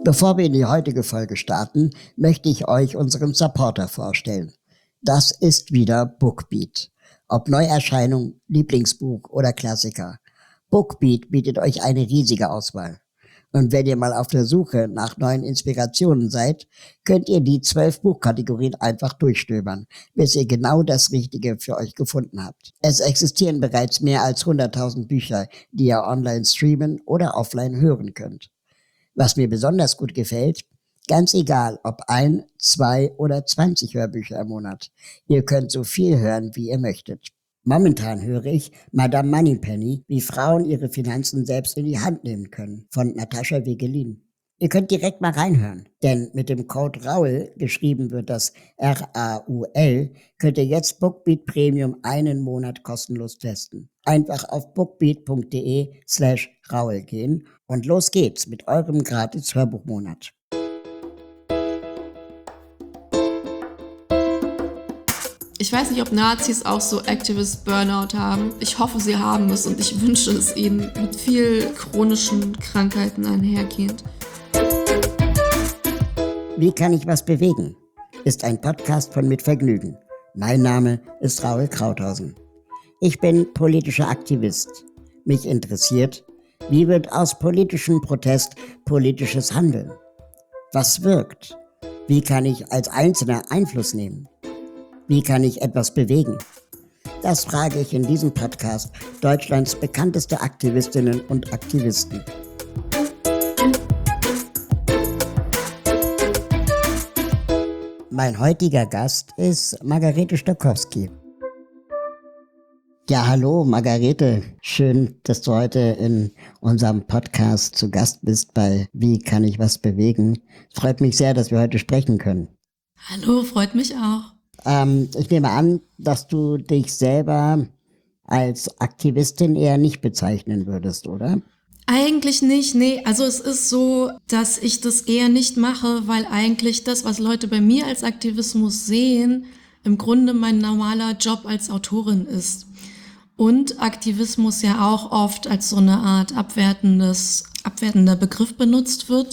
Bevor wir in die heutige Folge starten, möchte ich euch unseren Supporter vorstellen. Das ist wieder Bookbeat. Ob Neuerscheinung, Lieblingsbuch oder Klassiker. Bookbeat bietet euch eine riesige Auswahl. Und wenn ihr mal auf der Suche nach neuen Inspirationen seid, könnt ihr die 12 Buchkategorien einfach durchstöbern, bis ihr genau das Richtige für euch gefunden habt. Es existieren bereits mehr als 100.000 Bücher, die ihr online streamen oder offline hören könnt. Was mir besonders gut gefällt, ganz egal ob 1, 2 oder 20 Hörbücher im Monat, ihr könnt so viel hören, wie ihr möchtet. Momentan höre ich Madame Moneypenny, wie Frauen ihre Finanzen selbst in die Hand nehmen können, von Natascha Wegelin. Ihr könnt direkt mal reinhören, denn mit dem Code RAUL, geschrieben wird das R-A-U-L, könnt ihr jetzt Bookbeat Premium einen Monat kostenlos testen. Einfach auf bookbeat.de/RAUL gehen und los geht's mit eurem gratis Hörbuchmonat. Ich weiß nicht, ob Nazis auch so Activist Burnout haben. Ich hoffe, sie haben es und ich wünsche es ihnen mit viel chronischen Krankheiten einhergehend. Wie kann ich was bewegen? Ist ein Podcast von Mit Vergnügen. Mein Name ist Raul Krauthausen. Ich bin politischer Aktivist. Mich interessiert, wie wird aus politischem Protest politisches Handeln? Was wirkt? Wie kann ich als Einzelner Einfluss nehmen? Wie kann ich etwas bewegen? Das frage ich in diesem Podcast Deutschlands bekannteste Aktivistinnen und Aktivisten. Mein heutiger Gast ist Margarete Stokowski. Ja, hallo Margarete, schön, dass du heute in unserem Podcast zu Gast bist bei Wie kann ich was bewegen? Es freut mich sehr, dass wir heute sprechen können. Hallo, freut mich auch. Ich nehme an, dass du dich selber als Aktivistin eher nicht bezeichnen würdest, oder? Eigentlich nicht, nee. Also es ist so, dass ich das eher nicht mache, weil eigentlich das, was Leute bei mir als Aktivismus sehen, im Grunde mein normaler Job als Autorin ist. Und Aktivismus ja auch oft als so eine Art abwertender Begriff benutzt wird.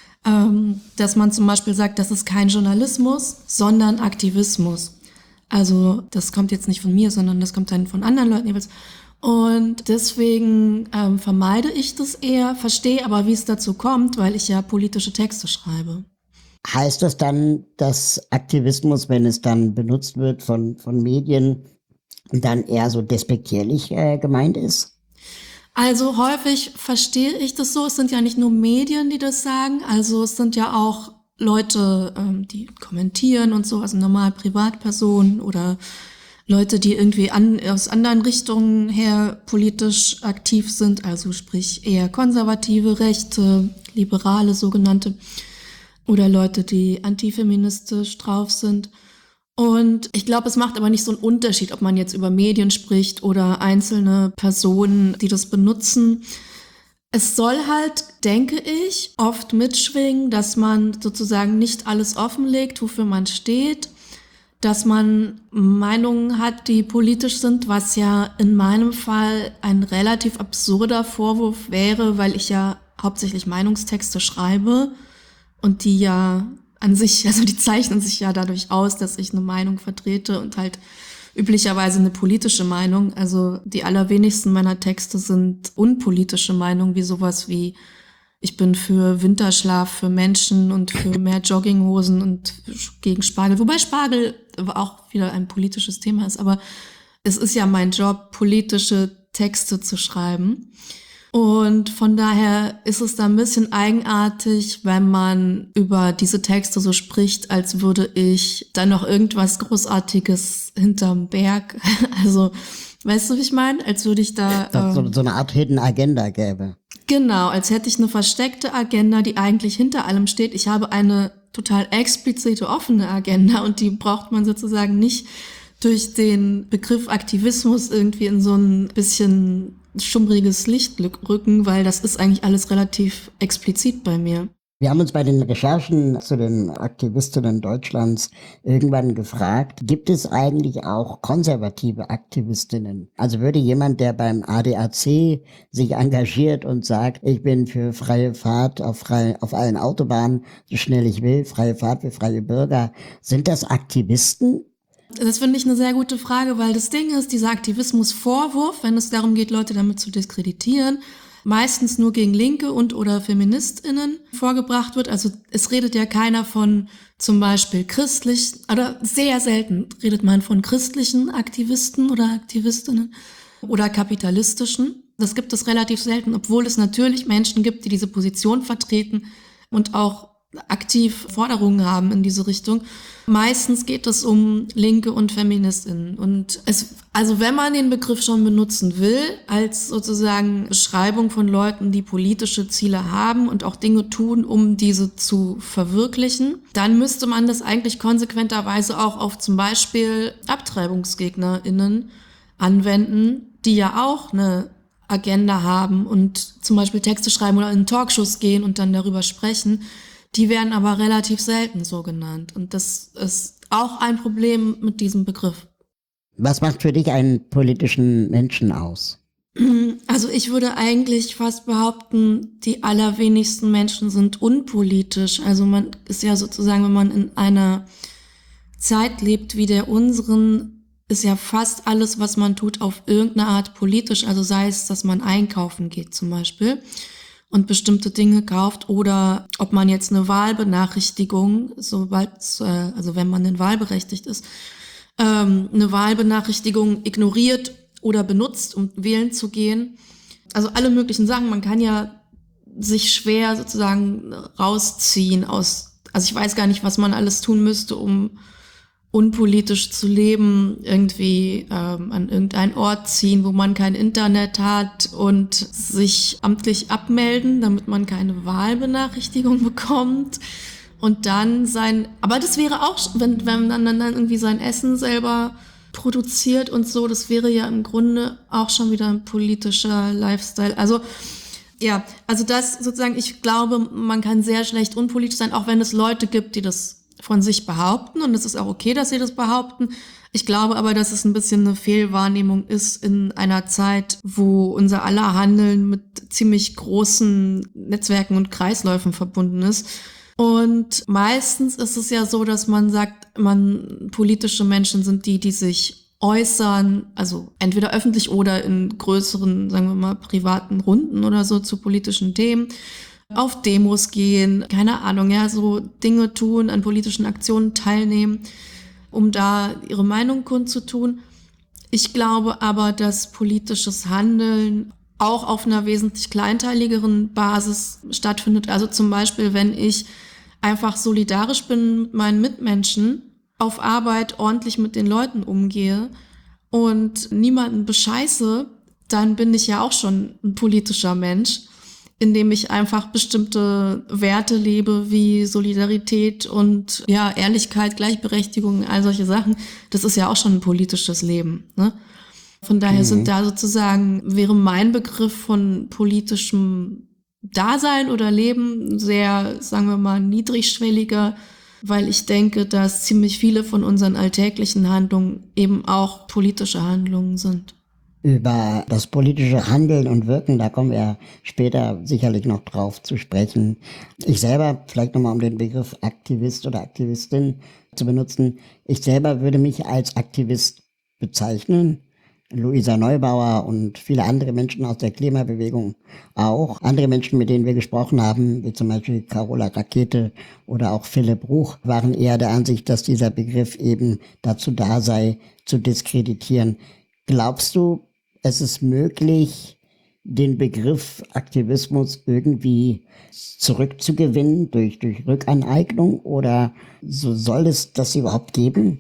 Dass man zum Beispiel sagt, das ist kein Journalismus, sondern Aktivismus. Also das kommt jetzt nicht von mir, sondern das kommt dann von anderen Leuten jeweils. Und deswegen vermeide ich das eher, verstehe aber, wie es dazu kommt, weil ich ja politische Texte schreibe. Heißt das dann, dass Aktivismus, wenn es dann benutzt wird von Medien, dann eher so despektierlich gemeint ist? Also häufig verstehe ich das so, es sind ja nicht nur Medien, die das sagen, also es sind ja auch Leute, die kommentieren und so, also normal Privatpersonen oder Leute, die irgendwie aus anderen Richtungen her politisch aktiv sind, also sprich eher konservative, rechte, liberale sogenannte oder Leute, die antifeministisch drauf sind. Und ich glaube, es macht aber nicht so einen Unterschied, ob man jetzt über Medien spricht oder einzelne Personen, die das benutzen. Es soll halt, denke ich, oft mitschwingen, dass man sozusagen nicht alles offenlegt, wofür man steht, dass man Meinungen hat, die politisch sind, was ja in meinem Fall ein relativ absurder Vorwurf wäre, weil ich ja hauptsächlich Meinungstexte schreibe und die ja an sich, also die zeichnen sich ja dadurch aus, dass ich eine Meinung vertrete und halt üblicherweise eine politische Meinung. Also die allerwenigsten meiner Texte sind unpolitische Meinungen, wie sowas wie ich bin für Winterschlaf für Menschen und für mehr Jogginghosen und gegen Spargel. Wobei Spargel auch wieder ein politisches Thema ist, aber es ist ja mein Job, politische Texte zu schreiben. Und von daher ist es da ein bisschen eigenartig, wenn man über diese Texte so spricht, als würde ich da noch irgendwas Großartiges hinterm Berg. Also, weißt du, wie ich meine? Als würde ich da So eine Art Hidden Agenda gäbe. Genau, als hätte ich eine versteckte Agenda, die eigentlich hinter allem steht. Ich habe eine total explizite, offene Agenda und die braucht man sozusagen nicht durch den Begriff Aktivismus irgendwie in so ein bisschen schummriges Licht rücken, weil das ist eigentlich alles relativ explizit bei mir. Wir haben uns bei den Recherchen zu den Aktivistinnen Deutschlands irgendwann gefragt, gibt es eigentlich auch konservative Aktivistinnen? Also würde jemand, der beim ADAC sich engagiert und sagt, ich bin für freie Fahrt auf allen Autobahnen, so schnell ich will, freie Fahrt für freie Bürger, sind das Aktivisten? Das finde ich eine sehr gute Frage, weil das Ding ist, dieser Aktivismusvorwurf, wenn es darum geht, Leute damit zu diskreditieren, meistens nur gegen Linke und oder FeministInnen vorgebracht wird. Also es redet ja keiner von zum Beispiel christlich, oder sehr selten redet man von christlichen Aktivisten oder Aktivistinnen oder kapitalistischen. Das gibt es relativ selten, obwohl es natürlich Menschen gibt, die diese Position vertreten und auch aktiv Forderungen haben in diese Richtung. Meistens geht es um Linke und FeministInnen. Und also wenn man den Begriff schon benutzen will, als sozusagen Beschreibung von Leuten, die politische Ziele haben und auch Dinge tun, um diese zu verwirklichen, dann müsste man das eigentlich konsequenterweise auch auf zum Beispiel AbtreibungsgegnerInnen anwenden, die ja auch eine Agenda haben und zum Beispiel Texte schreiben oder in Talkshows gehen und dann darüber sprechen. Die werden aber relativ selten so genannt. Und das ist auch ein Problem mit diesem Begriff. Was macht für dich einen politischen Menschen aus? Also ich würde eigentlich fast behaupten, die allerwenigsten Menschen sind unpolitisch. Also man ist ja sozusagen, wenn man in einer Zeit lebt wie der unseren, ist ja fast alles, was man tut, auf irgendeine Art politisch. Also sei es, dass man einkaufen geht zum Beispiel und bestimmte Dinge kauft oder ob man jetzt eine Wahlbenachrichtigung, also wenn man denn wahlberechtigt ist, eine Wahlbenachrichtigung ignoriert oder benutzt, um wählen zu gehen. Also alle möglichen Sachen. Man kann ja sich schwer sozusagen rausziehen also ich weiß gar nicht, was man alles tun müsste, um unpolitisch zu leben, irgendwie an irgendeinen Ort ziehen, wo man kein Internet hat und sich amtlich abmelden, damit man keine Wahlbenachrichtigung bekommt und dann aber das wäre auch, wenn man dann irgendwie sein Essen selber produziert und so, das wäre ja im Grunde auch schon wieder ein politischer Lifestyle. Also ja, also das sozusagen, ich glaube, man kann sehr schlecht unpolitisch sein, auch wenn es Leute gibt, die das von sich behaupten und es ist auch okay, dass sie das behaupten. Ich glaube aber, dass es ein bisschen eine Fehlwahrnehmung ist in einer Zeit, wo unser aller Handeln mit ziemlich großen Netzwerken und Kreisläufen verbunden ist. Und meistens ist es ja so, dass man sagt, politische Menschen sind die sich äußern, also entweder öffentlich oder in größeren, sagen wir mal, privaten Runden oder so zu politischen Themen. Auf Demos gehen, keine Ahnung, ja, so Dinge tun, an politischen Aktionen teilnehmen, um da ihre Meinung kundzutun. Ich glaube aber, dass politisches Handeln auch auf einer wesentlich kleinteiligeren Basis stattfindet. Also zum Beispiel, wenn ich einfach solidarisch bin mit meinen Mitmenschen, auf Arbeit ordentlich mit den Leuten umgehe und niemanden bescheiße, dann bin ich ja auch schon ein politischer Mensch, indem ich einfach bestimmte Werte lebe, wie Solidarität und ja, Ehrlichkeit, Gleichberechtigung, all solche Sachen. Das ist ja auch schon ein politisches Leben, ne? Von daher sind da sozusagen, wäre mein Begriff von politischem Dasein oder Leben sehr, sagen wir mal, niedrigschwelliger, weil ich denke, dass ziemlich viele von unseren alltäglichen Handlungen eben auch politische Handlungen sind. Über das politische Handeln und Wirken, da kommen wir später sicherlich noch drauf zu sprechen. Ich selber, vielleicht nochmal um den Begriff Aktivist oder Aktivistin zu benutzen, ich selber würde mich als Aktivist bezeichnen. Luisa Neubauer und viele andere Menschen aus der Klimabewegung auch. Andere Menschen, mit denen wir gesprochen haben, wie zum Beispiel Carola Rakete oder auch Philipp Ruch, waren eher der Ansicht, dass dieser Begriff eben dazu da sei, zu diskreditieren. Glaubst du, es ist möglich, den Begriff Aktivismus irgendwie zurückzugewinnen durch Rückaneignung oder so soll es das überhaupt geben?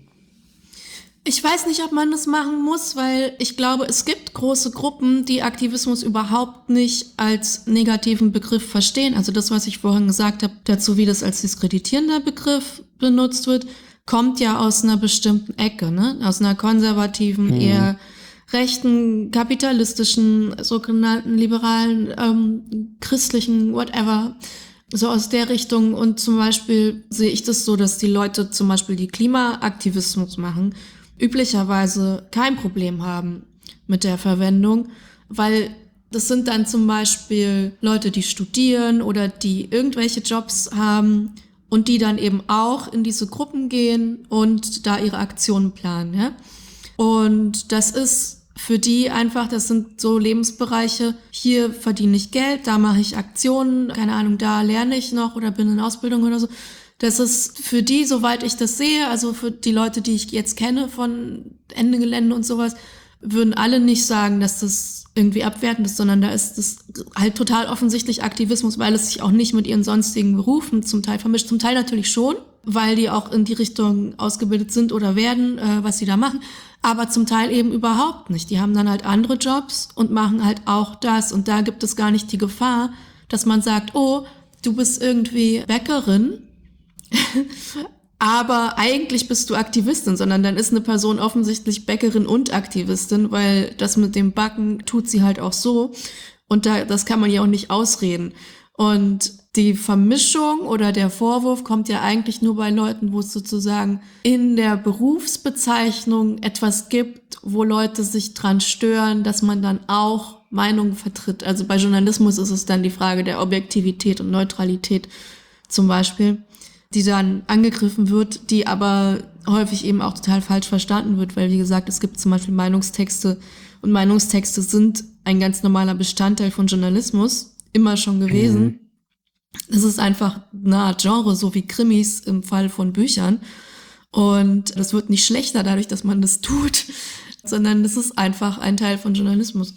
Ich weiß nicht, ob man das machen muss, weil ich glaube, es gibt große Gruppen, die Aktivismus überhaupt nicht als negativen Begriff verstehen. Also das, was ich vorhin gesagt habe, dazu, wie das als diskreditierender Begriff benutzt wird, kommt ja aus einer bestimmten Ecke, ne? Aus einer konservativen, eher rechten, kapitalistischen, sogenannten liberalen, christlichen, whatever, So aus der Richtung. Und zum Beispiel sehe ich das so, dass die Leute zum Beispiel, die Klimaaktivismus machen, üblicherweise kein Problem haben mit der Verwendung, weil das sind dann zum Beispiel Leute, die studieren oder die irgendwelche Jobs haben und die dann eben auch in diese Gruppen gehen und da ihre Aktionen planen. Ja? Und das ist für die einfach, das sind so Lebensbereiche, hier verdiene ich Geld, da mache ich Aktionen, keine Ahnung, da lerne ich noch oder bin in Ausbildung oder so. Das ist für die, soweit ich das sehe, also für die Leute, die ich jetzt kenne von Ende Gelände und sowas, würden alle nicht sagen, dass das irgendwie abwertend ist, sondern da ist das halt total offensichtlich Aktivismus, weil es sich auch nicht mit ihren sonstigen Berufen zum Teil vermischt. Zum Teil natürlich schon, weil die auch in die Richtung ausgebildet sind oder werden, was sie da machen, aber zum Teil eben überhaupt nicht. Die haben dann halt andere Jobs und machen halt auch das. Und da gibt es gar nicht die Gefahr, dass man sagt, oh, du bist irgendwie Bäckerin, aber eigentlich bist du Aktivistin, sondern dann ist eine Person offensichtlich Bäckerin und Aktivistin, weil das mit dem Backen tut sie halt auch so. Und das kann man ja auch nicht ausreden. Und die Vermischung oder der Vorwurf kommt ja eigentlich nur bei Leuten, wo es sozusagen in der Berufsbezeichnung etwas gibt, wo Leute sich dran stören, dass man dann auch Meinungen vertritt. Also bei Journalismus ist es dann die Frage der Objektivität und Neutralität zum Beispiel, die dann angegriffen wird, die aber häufig eben auch total falsch verstanden wird, weil wie gesagt, es gibt zum Beispiel Meinungstexte und Meinungstexte sind ein ganz normaler Bestandteil von Journalismus, immer schon gewesen. Es ist einfach eine Art Genre, so wie Krimis im Fall von Büchern. Und das wird nicht schlechter dadurch, dass man das tut, sondern es ist einfach ein Teil von Journalismus.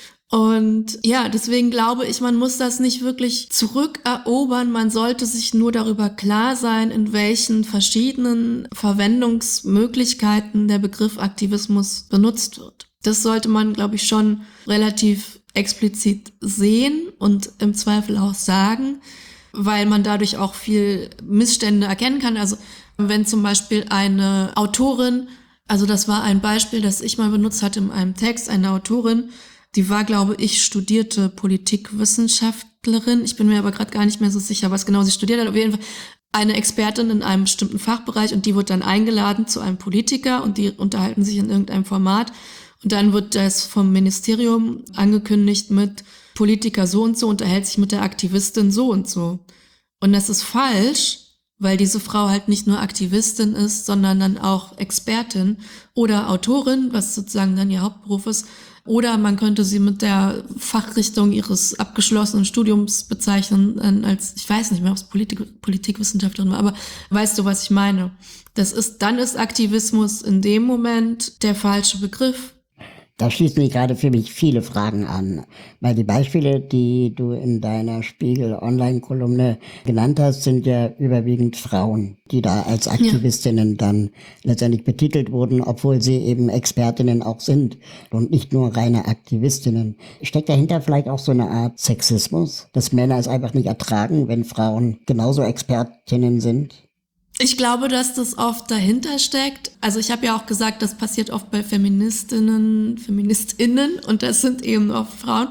Und ja, deswegen glaube ich, man muss das nicht wirklich zurückerobern. Man sollte sich nur darüber klar sein, in welchen verschiedenen Verwendungsmöglichkeiten der Begriff Aktivismus benutzt wird. Das sollte man, glaube ich, schon relativ explizit sehen und im Zweifel auch sagen, weil man dadurch auch viel Missstände erkennen kann. Also wenn zum Beispiel eine Autorin, also das war ein Beispiel, das ich mal benutzt hatte in einem Text, eine Autorin, die war, glaube ich, studierte Politikwissenschaftlerin. Ich bin mir aber gerade gar nicht mehr so sicher, was genau sie studiert hat. Auf jeden Fall eine Expertin in einem bestimmten Fachbereich und die wird dann eingeladen zu einem Politiker und die unterhalten sich in irgendeinem Format. Und dann wird das vom Ministerium angekündigt mit Politiker so und so unterhält sich mit der Aktivistin so und so. Und das ist falsch, weil diese Frau halt nicht nur Aktivistin ist, sondern dann auch Expertin oder Autorin, was sozusagen dann ihr Hauptberuf ist. Oder man könnte sie mit der Fachrichtung ihres abgeschlossenen Studiums bezeichnen als, ich weiß nicht mehr, ob es Politikwissenschaftlerin war, aber weißt du, was ich meine? Dann ist Aktivismus in dem Moment der falsche Begriff. Da schließen sich gerade für mich viele Fragen an, weil die Beispiele, die du in deiner Spiegel-Online-Kolumne genannt hast, sind ja überwiegend Frauen, die da als Aktivistinnen dann letztendlich betitelt wurden, obwohl sie eben Expertinnen auch sind und nicht nur reine Aktivistinnen. Steckt dahinter vielleicht auch so eine Art Sexismus, dass Männer es einfach nicht ertragen, wenn Frauen genauso Expertinnen sind? Ich glaube, dass das oft dahinter steckt. Also ich habe ja auch gesagt, das passiert oft bei Feministinnen und das sind eben oft Frauen.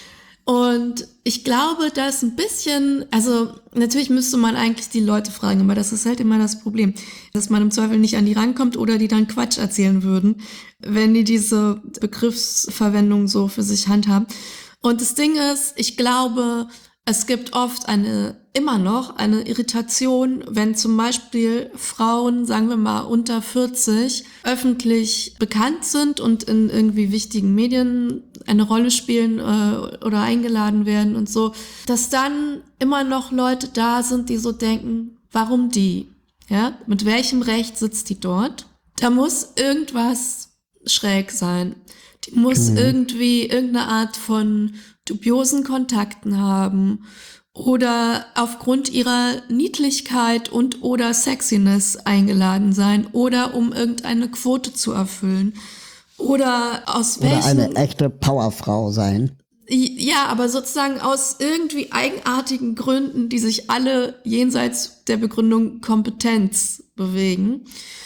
Und ich glaube, dass ein bisschen, also natürlich müsste man eigentlich die Leute fragen, aber das ist halt immer das Problem, dass man im Zweifel nicht an die rankommt oder die dann Quatsch erzählen würden, wenn die diese Begriffsverwendung so für sich handhaben. Und das Ding ist, ich glaube, es gibt oft immer noch eine Irritation, wenn zum Beispiel Frauen, sagen wir mal unter 40, öffentlich bekannt sind und in irgendwie wichtigen Medien eine Rolle spielen oder eingeladen werden und so, dass dann immer noch Leute da sind, die so denken, warum die? Ja, mit welchem Recht sitzt die dort? Da muss irgendwas schräg sein. Die muss irgendwie irgendeine Art von dubiosen Kontakten haben oder aufgrund ihrer Niedlichkeit und oder Sexiness eingeladen sein oder um irgendeine Quote zu erfüllen oder aus welchen... Oder eine echte Powerfrau sein. Ja, aber sozusagen aus irgendwie eigenartigen Gründen, die sich alle jenseits der Begründung Kompetenz bewegen. Ja.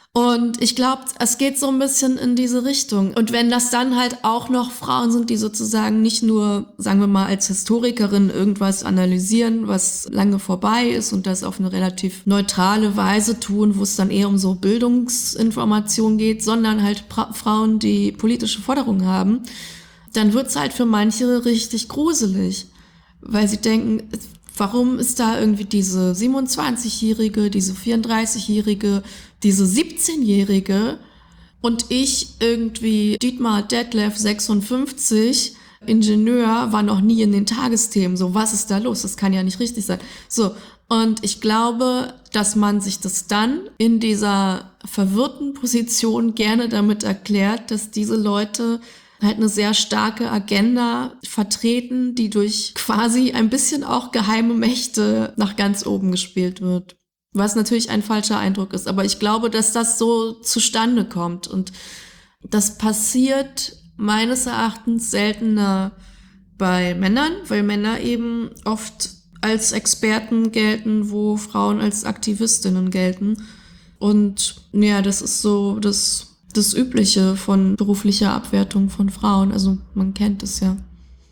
Und ich glaube, es geht so ein bisschen in diese Richtung. Und wenn das dann halt auch noch Frauen sind, die sozusagen nicht nur, sagen wir mal, als Historikerin irgendwas analysieren, was lange vorbei ist und das auf eine relativ neutrale Weise tun, wo es dann eher um so Bildungsinformation geht, sondern halt Frauen, die politische Forderungen haben, dann wird's halt für manche richtig gruselig, weil sie denken, warum ist da irgendwie diese 27-Jährige, diese 34-Jährige, diese 17-Jährige und ich irgendwie Dietmar Detlef 56, Ingenieur, war noch nie in den Tagesthemen. So, was ist da los? Das kann ja nicht richtig sein. So, und ich glaube, dass man sich das dann in dieser verwirrten Position gerne damit erklärt, dass diese Leute halt eine sehr starke Agenda vertreten, die durch quasi ein bisschen auch geheime Mächte nach ganz oben gespielt wird. Was natürlich ein falscher Eindruck ist. Aber ich glaube, dass das so zustande kommt. Und das passiert meines Erachtens seltener bei Männern, weil Männer eben oft als Experten gelten, wo Frauen als Aktivistinnen gelten. Und ja, das ist so das Übliche von beruflicher Abwertung von Frauen. Also man kennt es ja.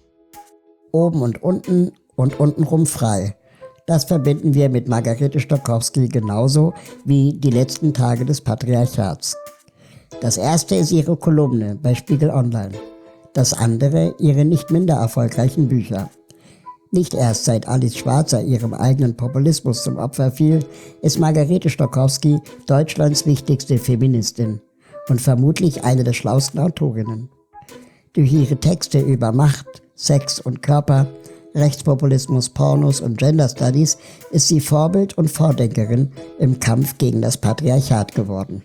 Oben und untenrum frei. Das verbinden wir mit Margarete Stokowski genauso wie die letzten Tage des Patriarchats. Das erste ist ihre Kolumne bei Spiegel Online. Das andere ihre nicht minder erfolgreichen Bücher. Nicht erst seit Alice Schwarzer ihrem eigenen Populismus zum Opfer fiel, ist Margarete Stokowski Deutschlands wichtigste Feministin und vermutlich eine der schlauesten Autorinnen. Durch ihre Texte über Macht, Sex und Körper, Rechtspopulismus, Pornos und Gender Studies ist sie Vorbild und Vordenkerin im Kampf gegen das Patriarchat geworden.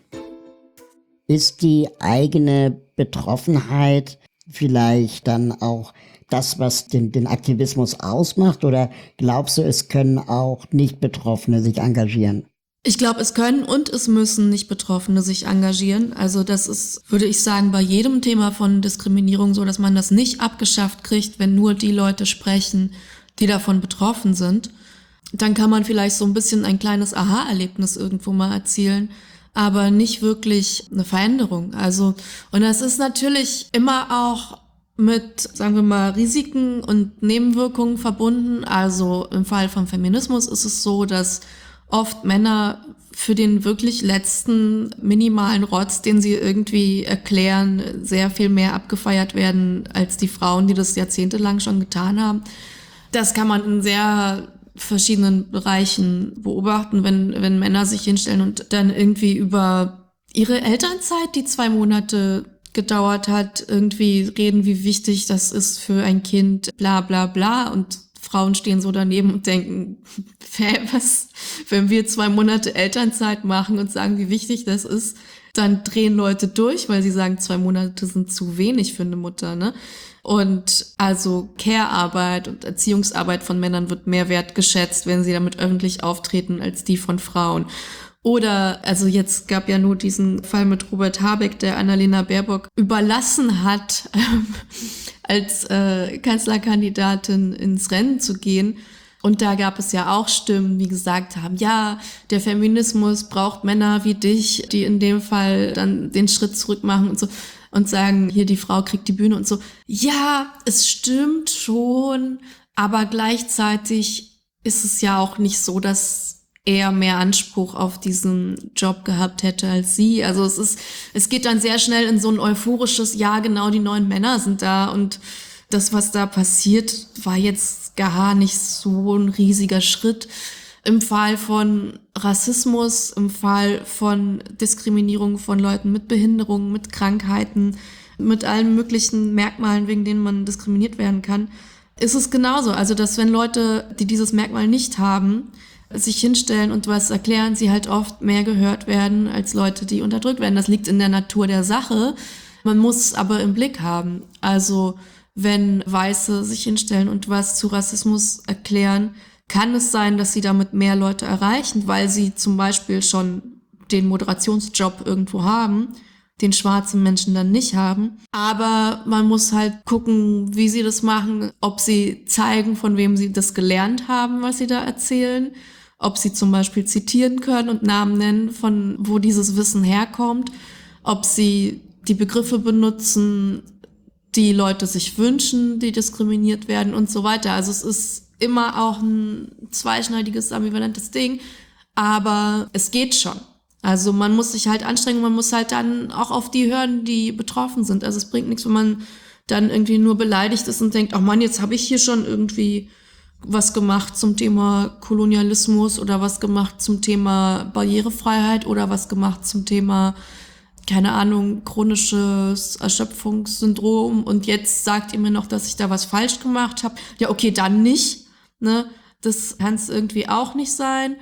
Ist die eigene Betroffenheit vielleicht dann auch das, was den Aktivismus ausmacht, oder glaubst du, es können auch Nicht-Betroffene sich engagieren? Ich glaube, es können und es müssen Nicht-Betroffene sich engagieren. Also das ist, würde ich sagen, bei jedem Thema von Diskriminierung so, dass man das nicht abgeschafft kriegt, wenn nur die Leute sprechen, die davon betroffen sind. Dann kann man vielleicht so ein bisschen ein kleines Aha-Erlebnis irgendwo mal erzielen, aber nicht wirklich eine Veränderung. Also, und das ist natürlich immer auch mit, sagen wir mal, Risiken und Nebenwirkungen verbunden. Also im Fall vom Feminismus ist es so, dass oft Männer für den wirklich letzten minimalen Rotz, den sie irgendwie erklären, sehr viel mehr abgefeiert werden als die Frauen, die das jahrzehntelang schon getan haben. Das kann man in sehr verschiedenen Bereichen beobachten, wenn Männer sich hinstellen und dann irgendwie über ihre Elternzeit, die 2 Monate gedauert hat, irgendwie reden, wie wichtig das ist für ein Kind, bla bla bla, und Frauen stehen so daneben und denken, was, wenn wir 2 Monate Elternzeit machen und sagen, wie wichtig das ist, dann drehen Leute durch, weil sie sagen, 2 Monate sind zu wenig für eine Mutter, ne? Und also Care-Arbeit und Erziehungsarbeit von Männern wird mehr wertgeschätzt, wenn sie damit öffentlich auftreten, als die von Frauen. Oder, also jetzt gab ja nur diesen Fall mit Robert Habeck, der Annalena Baerbock überlassen hat, als Kanzlerkandidatin ins Rennen zu gehen. Und da gab es ja auch Stimmen, die gesagt haben, ja, der Feminismus braucht Männer wie dich, die in dem Fall dann den Schritt zurück machen und so und sagen, hier, die Frau kriegt die Bühne und so. Ja, es stimmt schon, aber gleichzeitig ist es ja auch nicht so, dass er mehr Anspruch auf diesen Job gehabt hätte als sie. Also es geht dann sehr schnell in so ein euphorisches, ja, genau, die neuen Männer sind da, und das, was da passiert, war jetzt gar nicht so ein riesiger Schritt. Im Fall von Rassismus, im Fall von Diskriminierung von Leuten mit Behinderungen, mit Krankheiten, mit allen möglichen Merkmalen, wegen denen man diskriminiert werden kann, ist es genauso. Also, dass wenn Leute, die dieses Merkmal nicht haben, sich hinstellen und was erklären, sie halt oft mehr gehört werden als Leute, die unterdrückt werden. Das liegt in der Natur der Sache. Man muss es aber im Blick haben. Also, wenn Weiße sich hinstellen und was zu Rassismus erklären, kann es sein, dass sie damit mehr Leute erreichen, weil sie zum Beispiel schon den Moderationsjob irgendwo haben, den schwarze Menschen dann nicht haben. Aber man muss halt gucken, wie sie das machen, ob sie zeigen, von wem sie das gelernt haben, was sie da erzählen, ob sie zum Beispiel zitieren können und Namen nennen, von wo dieses Wissen herkommt, ob sie die Begriffe benutzen, die Leute sich wünschen, die diskriminiert werden und so weiter. Also es ist immer auch ein zweischneidiges, ambivalentes Ding, aber es geht schon. Also man muss sich halt anstrengen, man muss halt dann auch auf die hören, die betroffen sind. Also es bringt nichts, wenn man dann irgendwie nur beleidigt ist und denkt, ach Mann, jetzt habe ich hier schon irgendwie was gemacht zum Thema Kolonialismus oder was gemacht zum Thema Barrierefreiheit oder was gemacht zum Thema, keine Ahnung, chronisches Erschöpfungssyndrom und jetzt sagt ihr mir noch, dass ich da was falsch gemacht habe. Ja, okay, dann nicht, ne? Das kann es irgendwie auch nicht sein.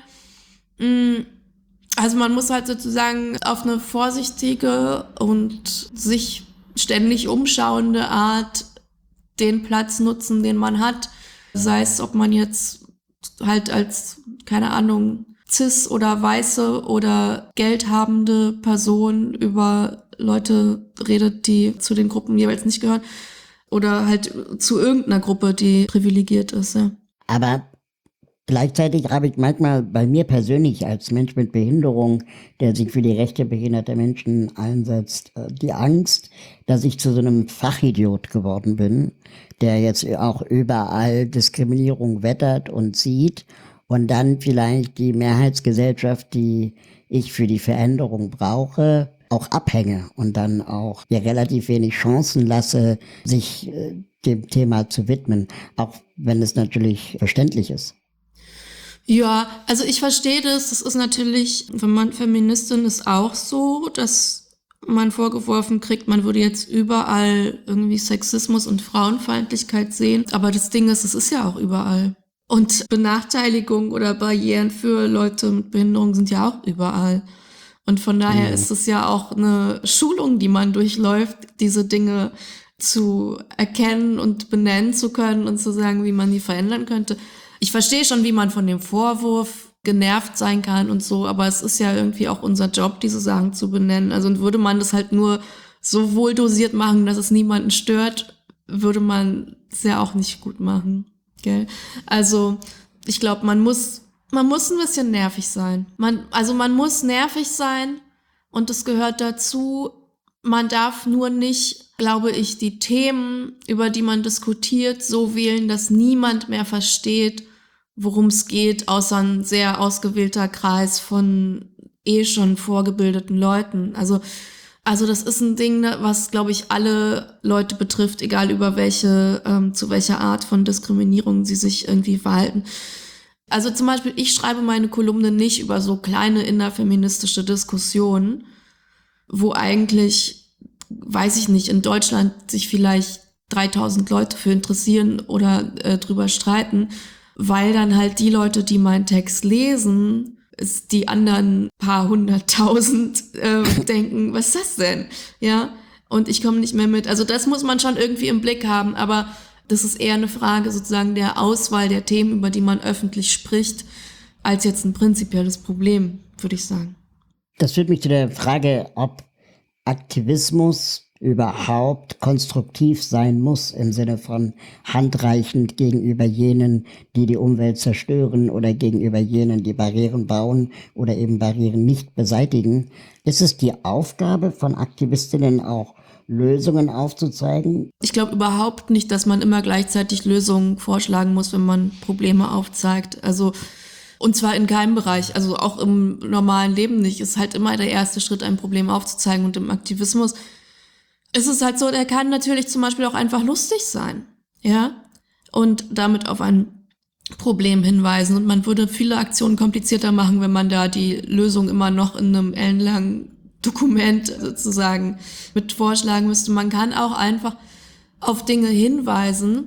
Also man muss halt sozusagen auf eine vorsichtige und sich ständig umschauende Art den Platz nutzen, den man hat. Sei es, ob man jetzt halt als, keine Ahnung, cis oder weiße oder geldhabende Person über Leute redet, die zu den Gruppen jeweils nicht gehören. Oder halt zu irgendeiner Gruppe, die privilegiert ist, ja. Aber gleichzeitig habe ich manchmal bei mir persönlich als Mensch mit Behinderung, der sich für die Rechte behinderter Menschen einsetzt, die Angst, dass ich zu so einem Fachidiot geworden bin, der jetzt auch überall Diskriminierung wettert und sieht und dann vielleicht die Mehrheitsgesellschaft, die ich für die Veränderung brauche, auch abhänge und dann auch mir relativ wenig Chancen lasse, sich dem Thema zu widmen, auch wenn es natürlich verständlich ist. Ja, also ich verstehe das. Das ist natürlich, wenn man Feministin ist, auch so, dass man vorgeworfen kriegt, man würde jetzt überall irgendwie Sexismus und Frauenfeindlichkeit sehen. Aber das Ding ist, es ist ja auch überall. Und Benachteiligung oder Barrieren für Leute mit Behinderung sind ja auch überall. Und von daher ist es ja auch eine Schulung, die man durchläuft, diese Dinge zu erkennen und benennen zu können und zu sagen, wie man die verändern könnte. Ich verstehe schon, wie man von dem Vorwurf genervt sein kann und so, aber es ist ja irgendwie auch unser Job, diese Sachen zu benennen. Also und würde man das halt nur so wohl dosiert machen, dass es niemanden stört, würde man es ja auch nicht gut machen, gell? Also ich glaube, man muss ein bisschen nervig sein. Man muss nervig sein und es gehört dazu. Man darf nur nicht, glaube ich, die Themen, über die man diskutiert, so wählen, dass niemand mehr versteht, worum es geht, außer ein sehr ausgewählter Kreis von schon vorgebildeten Leuten. Also das ist ein Ding, was, glaube ich, alle Leute betrifft, egal über zu welcher Art von Diskriminierung sie sich irgendwie verhalten. Also zum Beispiel, ich schreibe meine Kolumne nicht über so kleine innerfeministische Diskussionen, wo eigentlich, weiß ich nicht, in Deutschland sich vielleicht 3000 Leute für interessieren oder drüber streiten, weil dann halt die Leute, die meinen Text lesen, die anderen paar hunderttausend denken, was ist das denn? Ja, und ich komme nicht mehr mit. Also das muss man schon irgendwie im Blick haben, aber das ist eher eine Frage sozusagen der Auswahl der Themen, über die man öffentlich spricht, als jetzt ein prinzipielles Problem, würde ich sagen. Das führt mich zu der Frage, ob Aktivismus überhaupt konstruktiv sein muss, im Sinne von handreichend gegenüber jenen, die die Umwelt zerstören oder gegenüber jenen, die Barrieren bauen oder eben Barrieren nicht beseitigen. Ist es die Aufgabe von Aktivistinnen auch, Lösungen aufzuzeigen? Ich glaube überhaupt nicht, dass man immer gleichzeitig Lösungen vorschlagen muss, wenn man Probleme aufzeigt. Also und zwar in keinem Bereich, also auch im normalen Leben nicht. Ist halt immer der erste Schritt, ein Problem aufzuzeigen. Und im Aktivismus ist es halt so, der kann natürlich zum Beispiel auch einfach lustig sein, ja, und damit auf ein Problem hinweisen. Und man würde viele Aktionen komplizierter machen, wenn man da die Lösung immer noch in einem ellenlangen Dokument sozusagen mit vorschlagen müsste. Man kann auch einfach auf Dinge hinweisen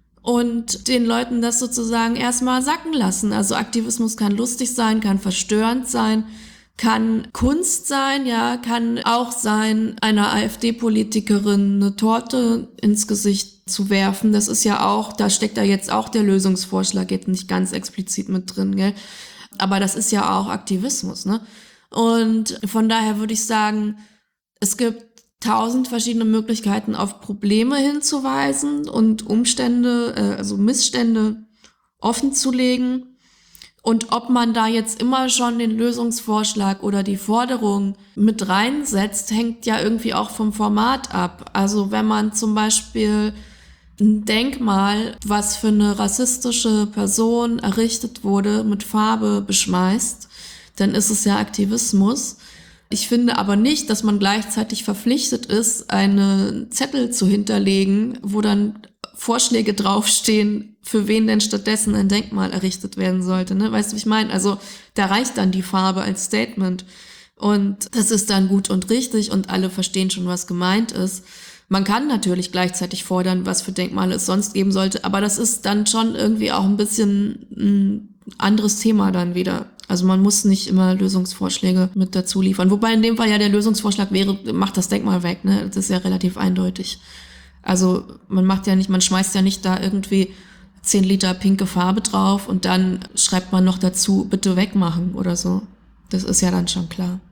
und den Leuten das sozusagen erstmal sacken lassen. Also Aktivismus kann lustig sein, kann verstörend sein, kann Kunst sein, ja, kann auch sein, einer AfD-Politikerin eine Torte ins Gesicht zu werfen. Das ist ja auch, da steckt da jetzt auch der Lösungsvorschlag jetzt nicht ganz explizit mit drin, gell? Aber das ist ja auch Aktivismus, ne? Und von daher würde ich sagen, es gibt 1000 verschiedene Möglichkeiten, auf Probleme hinzuweisen und Umstände, also Missstände offenzulegen. Und ob man da jetzt immer schon den Lösungsvorschlag oder die Forderung mit reinsetzt, hängt ja irgendwie auch vom Format ab. Also wenn man zum Beispiel ein Denkmal, was für eine rassistische Person errichtet wurde, mit Farbe beschmeißt, dann ist es ja Aktivismus. Ich finde aber nicht, dass man gleichzeitig verpflichtet ist, einen Zettel zu hinterlegen, wo dann Vorschläge draufstehen, für wen denn stattdessen ein Denkmal errichtet werden sollte. Ne? Weißt du, wie ich meine? Also da reicht dann die Farbe als Statement. Und das ist dann gut und richtig und alle verstehen schon, was gemeint ist. Man kann natürlich gleichzeitig fordern, was für Denkmale es sonst geben sollte, aber das ist dann schon irgendwie auch ein bisschen ein anderes Thema dann wieder. Also man muss nicht immer Lösungsvorschläge mit dazu liefern. Wobei in dem Fall ja der Lösungsvorschlag wäre, macht das Denkmal weg, ne? Das ist ja relativ eindeutig. Also man schmeißt ja nicht da irgendwie 10 Liter pinke Farbe drauf und dann schreibt man noch dazu, bitte wegmachen oder so. Das ist ja dann schon klar.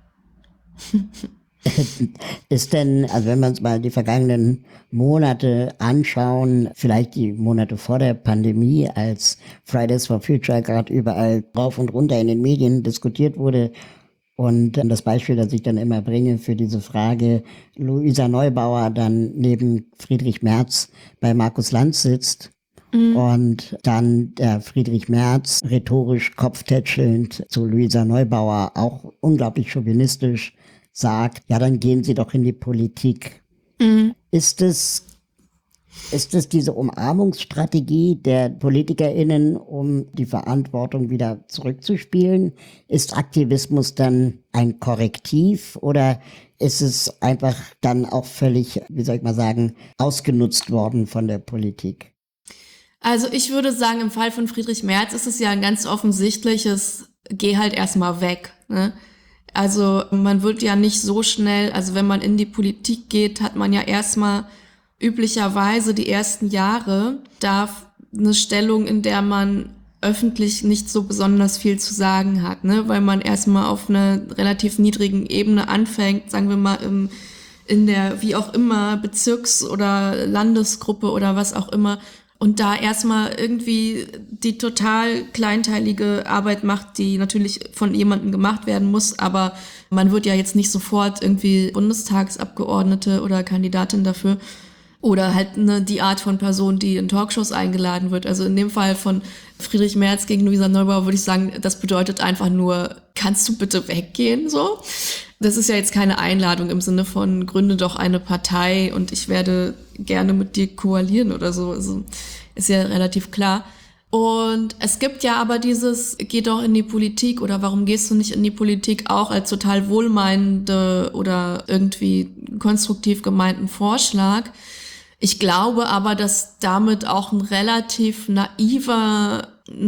Ist denn, also wenn wir uns mal die vergangenen Monate anschauen, vielleicht die Monate vor der Pandemie, als Fridays for Future gerade überall rauf und runter in den Medien diskutiert wurde, und das Beispiel, das ich dann immer bringe für diese Frage, Luisa Neubauer dann neben Friedrich Merz bei Markus Lanz sitzt und dann der Friedrich Merz rhetorisch kopftätschelnd zu Luisa Neubauer auch unglaublich chauvinistisch sagt, ja, dann gehen Sie doch in die Politik. Ist es diese Umarmungsstrategie der PolitikerInnen, um die Verantwortung wieder zurückzuspielen? Ist Aktivismus dann ein Korrektiv oder ist es einfach dann auch völlig, wie soll ich mal sagen, ausgenutzt worden von der Politik? Also ich würde sagen, im Fall von Friedrich Merz ist es ja ein ganz offensichtliches, geh halt erstmal weg, ne? Also man wird ja nicht so schnell, also wenn man in die Politik geht, hat man ja erstmal üblicherweise die ersten Jahre da eine Stellung, in der man öffentlich nicht so besonders viel zu sagen hat, ne? Weil man erstmal auf einer relativ niedrigen Ebene anfängt, sagen wir mal in der, wie auch immer, Bezirks- oder Landesgruppe oder was auch immer, und da erstmal irgendwie die total kleinteilige Arbeit macht, die natürlich von jemandem gemacht werden muss, aber man wird ja jetzt nicht sofort irgendwie Bundestagsabgeordnete oder Kandidatin dafür oder halt die Art von Person, die in Talkshows eingeladen wird. Also in dem Fall von Friedrich Merz gegen Luisa Neubauer würde ich sagen, das bedeutet einfach nur, kannst du bitte weggehen, so? Das ist ja jetzt keine Einladung im Sinne von, gründe doch eine Partei und ich werde gerne mit dir koalieren oder so. Also ist ja relativ klar. Und es gibt ja aber dieses, geh doch in die Politik oder warum gehst du nicht in die Politik auch als total wohlmeinende oder irgendwie konstruktiv gemeinten Vorschlag. Ich glaube aber, dass damit auch eine relativ naive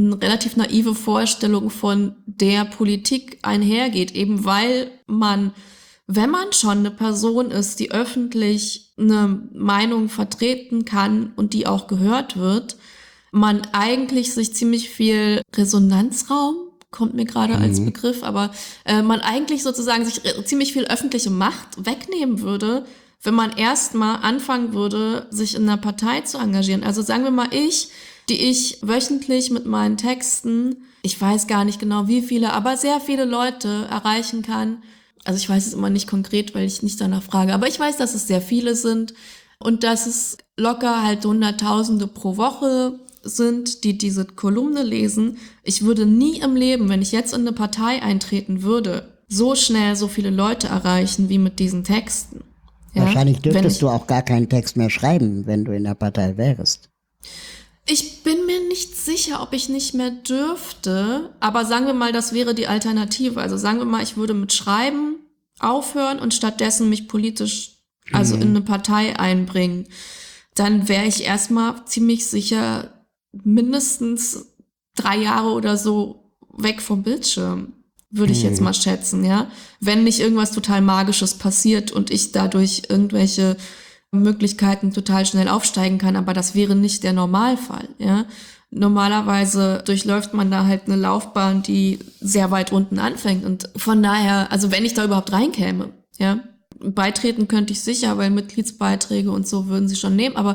Vorstellung von der Politik einhergeht, eben weil man, wenn man schon eine Person ist, die öffentlich eine Meinung vertreten kann und die auch gehört wird, man eigentlich sich ziemlich viel Resonanzraum, kommt mir gerade als Begriff, aber man eigentlich sozusagen sich ziemlich viel öffentliche Macht wegnehmen würde, wenn man erstmal anfangen würde, sich in einer Partei zu engagieren. Also sagen wir mal die ich wöchentlich mit meinen Texten, ich weiß gar nicht genau wie viele, aber sehr viele Leute erreichen kann. Also ich weiß es immer nicht konkret, weil ich nicht danach frage, aber ich weiß, dass es sehr viele sind und dass es locker halt Hunderttausende pro Woche sind, die diese Kolumne lesen. Ich würde nie im Leben, wenn ich jetzt in eine Partei eintreten würde, so schnell so viele Leute erreichen wie mit diesen Texten. Ja? Wahrscheinlich dürftest du auch gar keinen Text mehr schreiben, wenn du in der Partei wärst. Ich bin mir nicht sicher, ob ich nicht mehr dürfte, aber sagen wir mal, das wäre die Alternative. Also sagen wir mal, ich würde mit Schreiben aufhören und stattdessen mich politisch, also in eine Partei einbringen. Dann wäre ich erstmal ziemlich sicher mindestens 3 Jahre oder so weg vom Bildschirm, würde ich jetzt mal schätzen, ja. Wenn nicht irgendwas total Magisches passiert und ich dadurch irgendwelche Möglichkeiten total schnell aufsteigen kann, aber das wäre nicht der Normalfall, ja. Normalerweise durchläuft man da halt eine Laufbahn, die sehr weit unten anfängt und von daher, also wenn ich da überhaupt reinkäme, ja, beitreten könnte ich sicher, weil Mitgliedsbeiträge und so würden sie schon nehmen, aber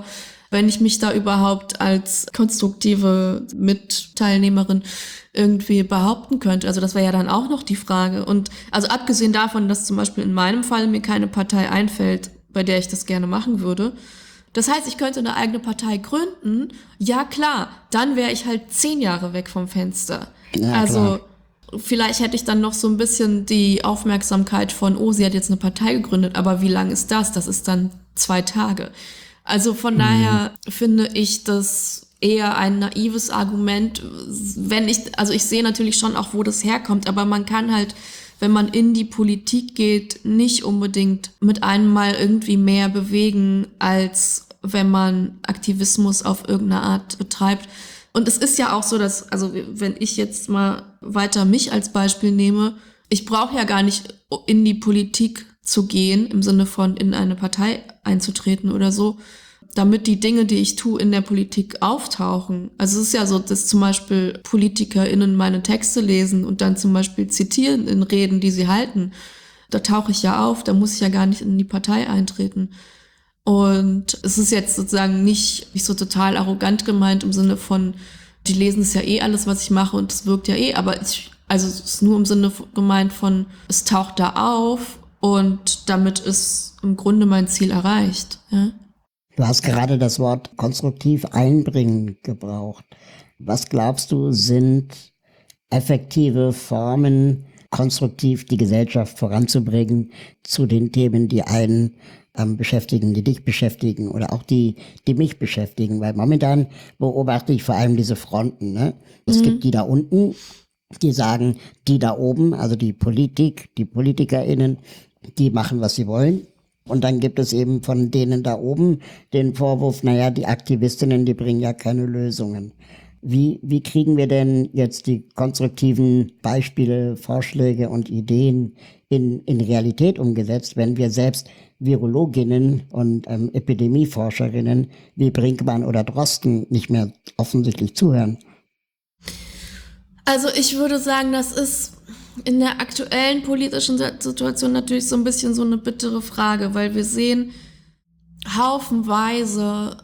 wenn ich mich da überhaupt als konstruktive Mitteilnehmerin irgendwie behaupten könnte. Also das wäre ja dann auch noch die Frage. Und also abgesehen davon, dass zum Beispiel in meinem Fall mir keine Partei einfällt, bei der ich das gerne machen würde. Das heißt, ich könnte eine eigene Partei gründen. Ja, klar, dann wäre ich halt 10 Jahre weg vom Fenster. Ja, also klar. vielleicht hätte ich dann noch so ein bisschen die Aufmerksamkeit von, oh, sie hat jetzt eine Partei gegründet, aber wie lang ist das? Das ist dann 2 Tage. Also von daher finde ich das eher ein naives Argument, also ich sehe natürlich schon auch, wo das herkommt, aber man kann halt, wenn man in die Politik geht, nicht unbedingt mit einem Mal irgendwie mehr bewegen, als wenn man Aktivismus auf irgendeine Art betreibt. Und es ist ja auch so, dass, also wenn ich jetzt mal weiter mich als Beispiel nehme, ich brauche ja gar nicht in die Politik zu gehen, im Sinne von in eine Partei einzutreten oder so, damit die Dinge, die ich tue, in der Politik auftauchen. Also es ist ja so, dass zum Beispiel PolitikerInnen meine Texte lesen und dann zum Beispiel zitieren in Reden, die sie halten. Da tauche ich ja auf, da muss ich ja gar nicht in die Partei eintreten. Und es ist jetzt sozusagen nicht so total arrogant gemeint im Sinne von, die lesen es ja eh alles, was ich mache und es wirkt ja eh, aber also es ist nur im Sinne gemeint von, es taucht da auf und damit ist im Grunde mein Ziel erreicht, ja. Du hast gerade das Wort konstruktiv einbringen gebraucht. Was glaubst du, sind effektive Formen, konstruktiv die Gesellschaft voranzubringen zu den Themen, die einen beschäftigen, die dich beschäftigen oder auch die mich beschäftigen? Weil momentan beobachte ich vor allem diese Fronten. Ne? Es gibt die da unten, die sagen, die da oben, also die Politik, die PolitikerInnen, die machen, was sie wollen. Und dann gibt es eben von denen da oben den Vorwurf, naja, die Aktivistinnen, die bringen ja keine Lösungen. Wie kriegen wir denn jetzt die konstruktiven Beispiele, Vorschläge und Ideen in Realität umgesetzt, wenn wir selbst Virologinnen und Epidemieforscherinnen wie Brinkmann oder Drosten nicht mehr offensichtlich zuhören? Also ich würde sagen, das ist in der aktuellen politischen Situation natürlich so ein bisschen so eine bittere Frage, weil wir sehen haufenweise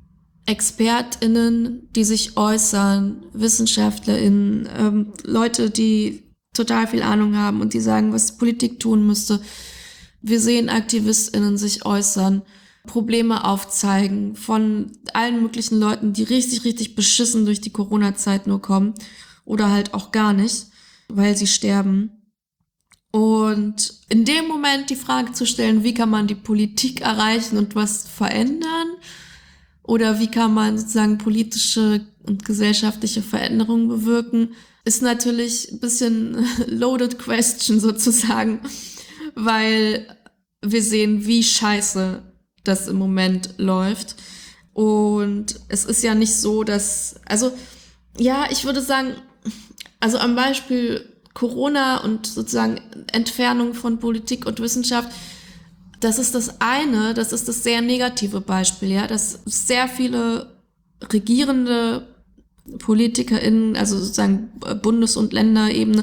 ExpertInnen, die sich äußern, WissenschaftlerInnen, Leute, die total viel Ahnung haben und die sagen, was Politik tun müsste. Wir sehen AktivistInnen sich äußern, Probleme aufzeigen von allen möglichen Leuten, die richtig, richtig beschissen durch die Corona-Zeit nur kommen oder halt auch gar nicht, weil sie sterben. Und in dem Moment die Frage zu stellen, wie kann man die Politik erreichen und was verändern? Oder wie kann man sozusagen politische und gesellschaftliche Veränderungen bewirken, ist natürlich ein bisschen loaded question sozusagen, weil wir sehen, wie scheiße das im Moment läuft. Und es ist ja nicht so, dass, also ja, ich würde sagen, also am Beispiel Corona und sozusagen Entfernung von Politik und Wissenschaft, das ist das eine, das ist das sehr negative Beispiel, ja, dass sehr viele regierende PolitikerInnen, also sozusagen Bundes- und Länderebene,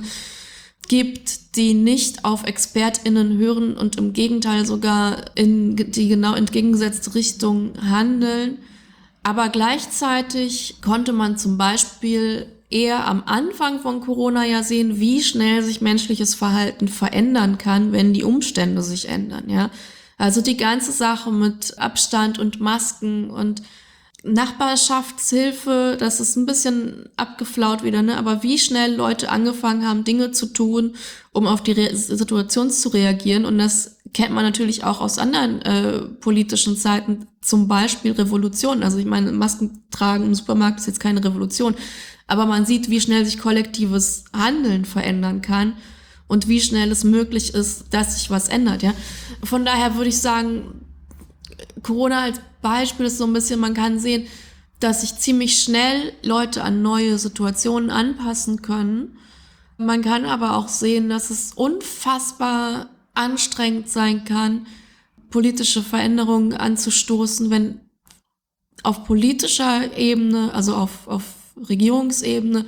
gibt, die nicht auf ExpertInnen hören und im Gegenteil sogar in die genau entgegengesetzte Richtung handeln. Aber gleichzeitig konnte man zum Beispiel eher am Anfang von Corona ja sehen, wie schnell sich menschliches Verhalten verändern kann, wenn die Umstände sich ändern, ja. Also die ganze Sache mit Abstand und Masken und Nachbarschaftshilfe, das ist ein bisschen abgeflaut wieder, ne? Aber wie schnell Leute angefangen haben, Dinge zu tun, um auf die Situation zu reagieren. Und das kennt man natürlich auch aus anderen politischen Zeiten, zum Beispiel Revolutionen. Also ich meine, Masken tragen im Supermarkt ist jetzt keine Revolution. Aber man sieht, wie schnell sich kollektives Handeln verändern kann und wie schnell es möglich ist, dass sich was ändert, ja. Von daher würde ich sagen, Corona als Beispiel ist so ein bisschen, man kann sehen, dass sich ziemlich schnell Leute an neue Situationen anpassen können. Man kann aber auch sehen, dass es unfassbar anstrengend sein kann, politische Veränderungen anzustoßen, wenn auf politischer Ebene, also auf Regierungsebene,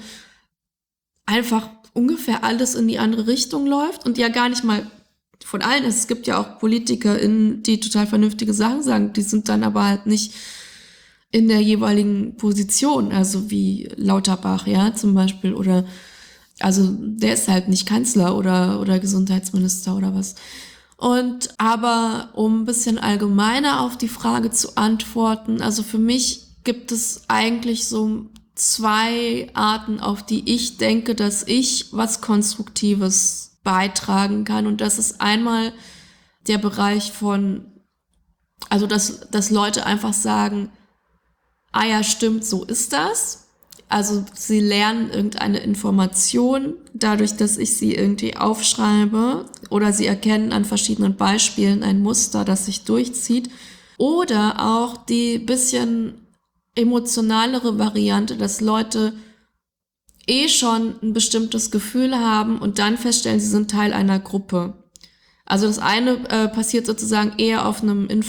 einfach ungefähr alles in die andere Richtung läuft und ja gar nicht mal von allen. Es gibt ja auch PolitikerInnen, die total vernünftige Sachen sagen, die sind dann aber halt nicht in der jeweiligen Position, also wie Lauterbach, ja, zum Beispiel, oder, also der ist halt nicht Kanzler oder Gesundheitsminister oder was. Aber um ein bisschen allgemeiner auf die Frage zu antworten, also für mich gibt es eigentlich so 2 Arten, auf die ich denke, dass ich was Konstruktives beitragen kann. Und das ist einmal der Bereich von, also dass Leute einfach sagen, ah ja, stimmt, so ist das. Also sie lernen irgendeine Information dadurch, dass ich sie irgendwie aufschreibe, oder sie erkennen an verschiedenen Beispielen ein Muster, das sich durchzieht. Oder auch die bisschen emotionalere Variante, dass Leute schon ein bestimmtes Gefühl haben und dann feststellen, sie sind Teil einer Gruppe. Also das eine passiert sozusagen eher auf einem in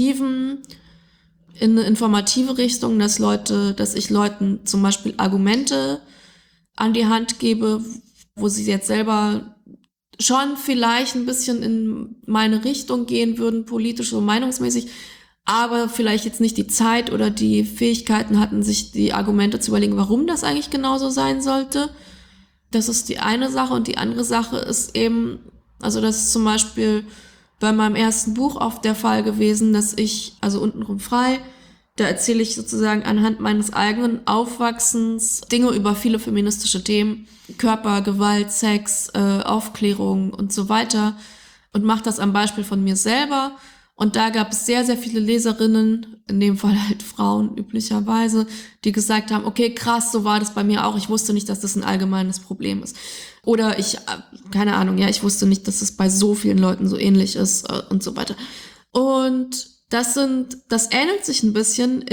eine informative Richtung, dass ich Leuten zum Beispiel Argumente an die Hand gebe, wo sie jetzt selber schon vielleicht ein bisschen in meine Richtung gehen würden, politisch und meinungsmäßig, aber vielleicht jetzt nicht die Zeit oder die Fähigkeiten hatten, sich die Argumente zu überlegen, warum das eigentlich genauso sein sollte. Das ist die eine Sache. Und die andere Sache ist eben, also das ist zum Beispiel bei meinem ersten Buch oft der Fall gewesen, dass ich, also untenrum frei, da erzähle ich sozusagen anhand meines eigenen Aufwachsens Dinge über viele feministische Themen, Körper, Gewalt, Sex, Aufklärung und so weiter, und mache das am Beispiel von mir selber. Und da gab es sehr, sehr viele Leserinnen, in dem Fall halt Frauen üblicherweise, die gesagt haben, okay, krass, so war das bei mir auch. Ich wusste nicht, dass das ein allgemeines Problem ist. Oder keine Ahnung, ja, ich wusste nicht, dass es bei so vielen Leuten so ähnlich ist und so weiter. Und das ähnelt sich ein bisschen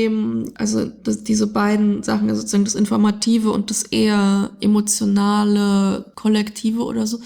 diese beiden Sachen, also sozusagen das Informative und das eher emotionale, Kollektive oder so.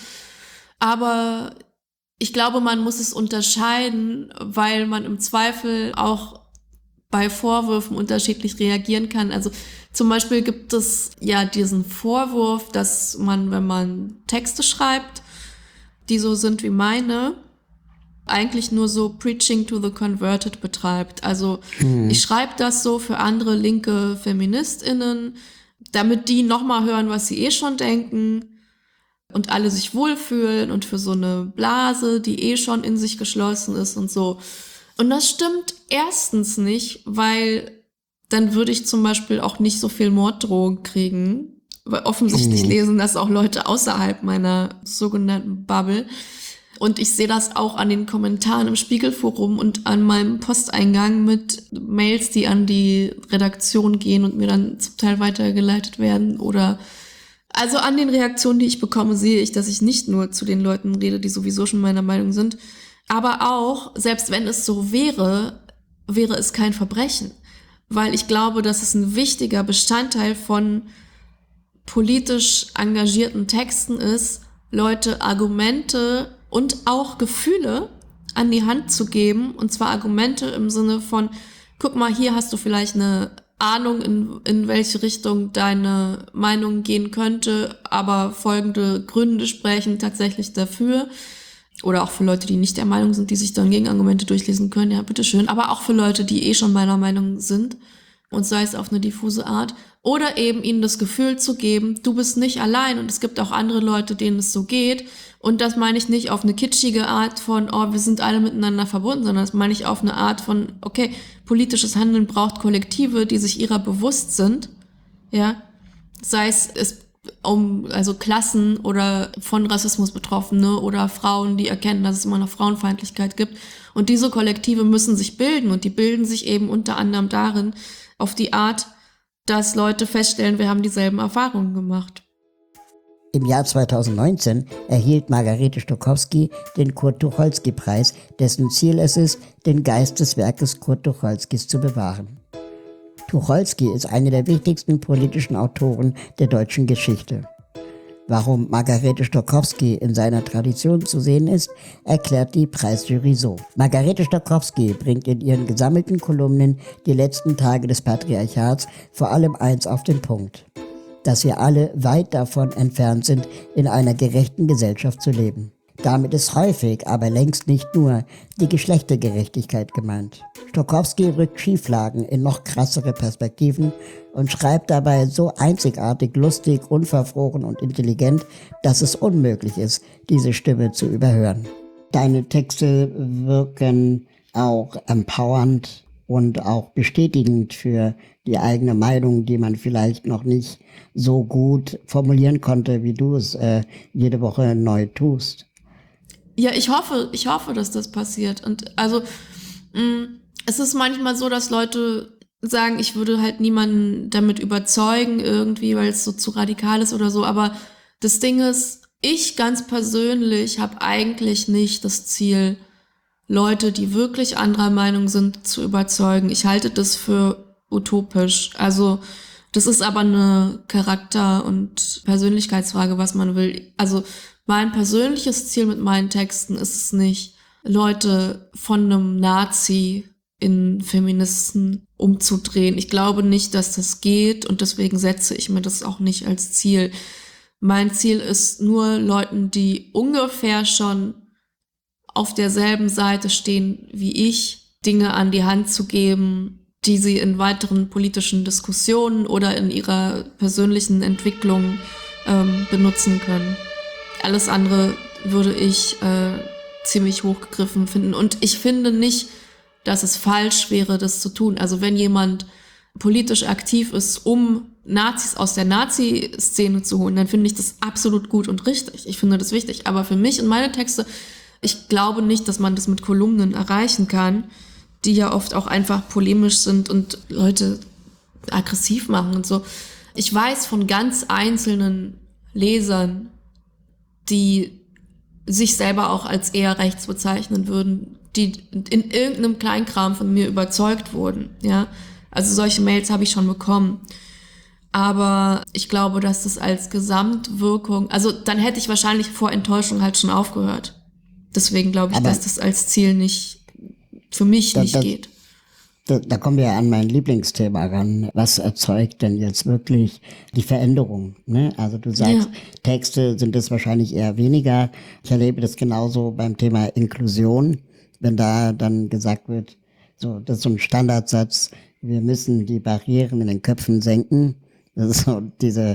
Aber ich glaube, man muss es unterscheiden, weil man im Zweifel auch bei Vorwürfen unterschiedlich reagieren kann. Also zum Beispiel gibt es ja diesen Vorwurf, dass man, wenn man Texte schreibt, die so sind wie meine, eigentlich nur so Preaching to the Converted betreibt. Also ich schreibe das so für andere linke FeministInnen, damit die nochmal hören, was sie schon denken und alle sich wohlfühlen, und für so eine Blase, die schon in sich geschlossen ist und so. Und das stimmt erstens nicht, weil dann würde ich zum Beispiel auch nicht so viel Morddrohungen kriegen, weil offensichtlich lesen das auch Leute außerhalb meiner sogenannten Bubble. Und ich sehe das auch an den Kommentaren im Spiegelforum und an meinem Posteingang mit Mails, die an die Redaktion gehen und mir dann zum Teil weitergeleitet werden, oder also an den Reaktionen, die ich bekomme, sehe ich, dass ich nicht nur zu den Leuten rede, die sowieso schon meiner Meinung sind, aber auch, selbst wenn es so wäre, wäre es kein Verbrechen. Weil ich glaube, dass es ein wichtiger Bestandteil von politisch engagierten Texten ist, Leute Argumente und auch Gefühle an die Hand zu geben. Und zwar Argumente im Sinne von, guck mal, hier hast du vielleicht eine Ahnung, in welche Richtung deine Meinung gehen könnte, aber folgende Gründe sprechen tatsächlich dafür. Oder auch für Leute, die nicht der Meinung sind, die sich dann Gegenargumente durchlesen können, ja, bitteschön. Aber auch für Leute, die schon meiner Meinung sind, und sei es auf eine diffuse Art. Oder eben ihnen das Gefühl zu geben, du bist nicht allein und es gibt auch andere Leute, denen es so geht. Und das meine ich nicht auf eine kitschige Art von, oh, wir sind alle miteinander verbunden, sondern das meine ich auf eine Art von, okay, politisches Handeln braucht Kollektive, die sich ihrer bewusst sind, ja. Sei es also Klassen oder von Rassismus Betroffene oder Frauen, die erkennen, dass es immer noch Frauenfeindlichkeit gibt. Und diese Kollektive müssen sich bilden, und die bilden sich eben unter anderem darin, auf die Art, dass Leute feststellen, wir haben dieselben Erfahrungen gemacht. Im Jahr 2019 erhielt Margarete Stokowski den Kurt-Tucholsky-Preis, dessen Ziel es ist, den Geist des Werkes Kurt Tucholskys zu bewahren. Tucholsky ist eine der wichtigsten politischen Autoren der deutschen Geschichte. Warum Margarete Stokowski in seiner Tradition zu sehen ist, erklärt die Preisjury so. Margarete Stokowski bringt in ihren gesammelten Kolumnen die letzten Tage des Patriarchats vor allem eins auf den Punkt: dass wir alle weit davon entfernt sind, in einer gerechten Gesellschaft zu leben. Damit ist häufig, aber längst nicht nur, die Geschlechtergerechtigkeit gemeint. Stokowski rückt Schieflagen in noch krassere Perspektiven und schreibt dabei so einzigartig, lustig, unverfroren und intelligent, dass es unmöglich ist, diese Stimme zu überhören. Deine Texte wirken auch empowernd und auch bestätigend für die eigene Meinung, die man vielleicht noch nicht so gut formulieren konnte, wie du es jede Woche neu tust. Ja, ich hoffe, dass das passiert. Und also, es ist manchmal so, dass Leute sagen, ich würde halt niemanden damit überzeugen irgendwie, weil es so zu radikal ist oder so. Aber das Ding ist, ich ganz persönlich habe eigentlich nicht das Ziel, Leute, die wirklich anderer Meinung sind, zu überzeugen. Ich halte das für utopisch. Also, das ist aber eine Charakter- und Persönlichkeitsfrage, was man will. Also, mein persönliches Ziel mit meinen Texten ist es nicht, Leute von einem Nazi in Feministen umzudrehen. Ich glaube nicht, dass das geht und deswegen setze ich mir das auch nicht als Ziel. Mein Ziel ist nur Leuten, die ungefähr schon auf derselben Seite stehen wie ich, Dinge an die Hand zu geben, die sie in weiteren politischen Diskussionen oder in ihrer persönlichen Entwicklung benutzen können. Alles andere würde ich ziemlich hochgegriffen finden. Und ich finde nicht, dass es falsch wäre, das zu tun. Also wenn jemand politisch aktiv ist, um Nazis aus der Nazi-Szene zu holen, dann finde ich das absolut gut und richtig. Ich finde das wichtig. Aber für mich und meine Texte, ich glaube nicht, dass man das mit Kolumnen erreichen kann, die ja oft auch einfach polemisch sind und Leute aggressiv machen und so. Ich weiß von ganz einzelnen Lesern, die sich selber auch als eher rechts bezeichnen würden, die in irgendeinem Kleinkram von mir überzeugt wurden, ja. Also solche Mails habe ich schon bekommen. Aber ich glaube, dass das als Gesamtwirkung, also dann hätte ich wahrscheinlich vor Enttäuschung halt schon aufgehört. Deswegen glaube ich, dass das als Ziel nicht, für mich nicht geht. Da kommen wir an mein Lieblingsthema ran. Was erzeugt denn jetzt wirklich die Veränderung? Ne? Also du sagst, Texte sind es wahrscheinlich eher weniger. Ich erlebe das genauso beim Thema Inklusion, wenn da dann gesagt wird, so, das ist so ein Standardsatz, wir müssen die Barrieren in den Köpfen senken. Das ist so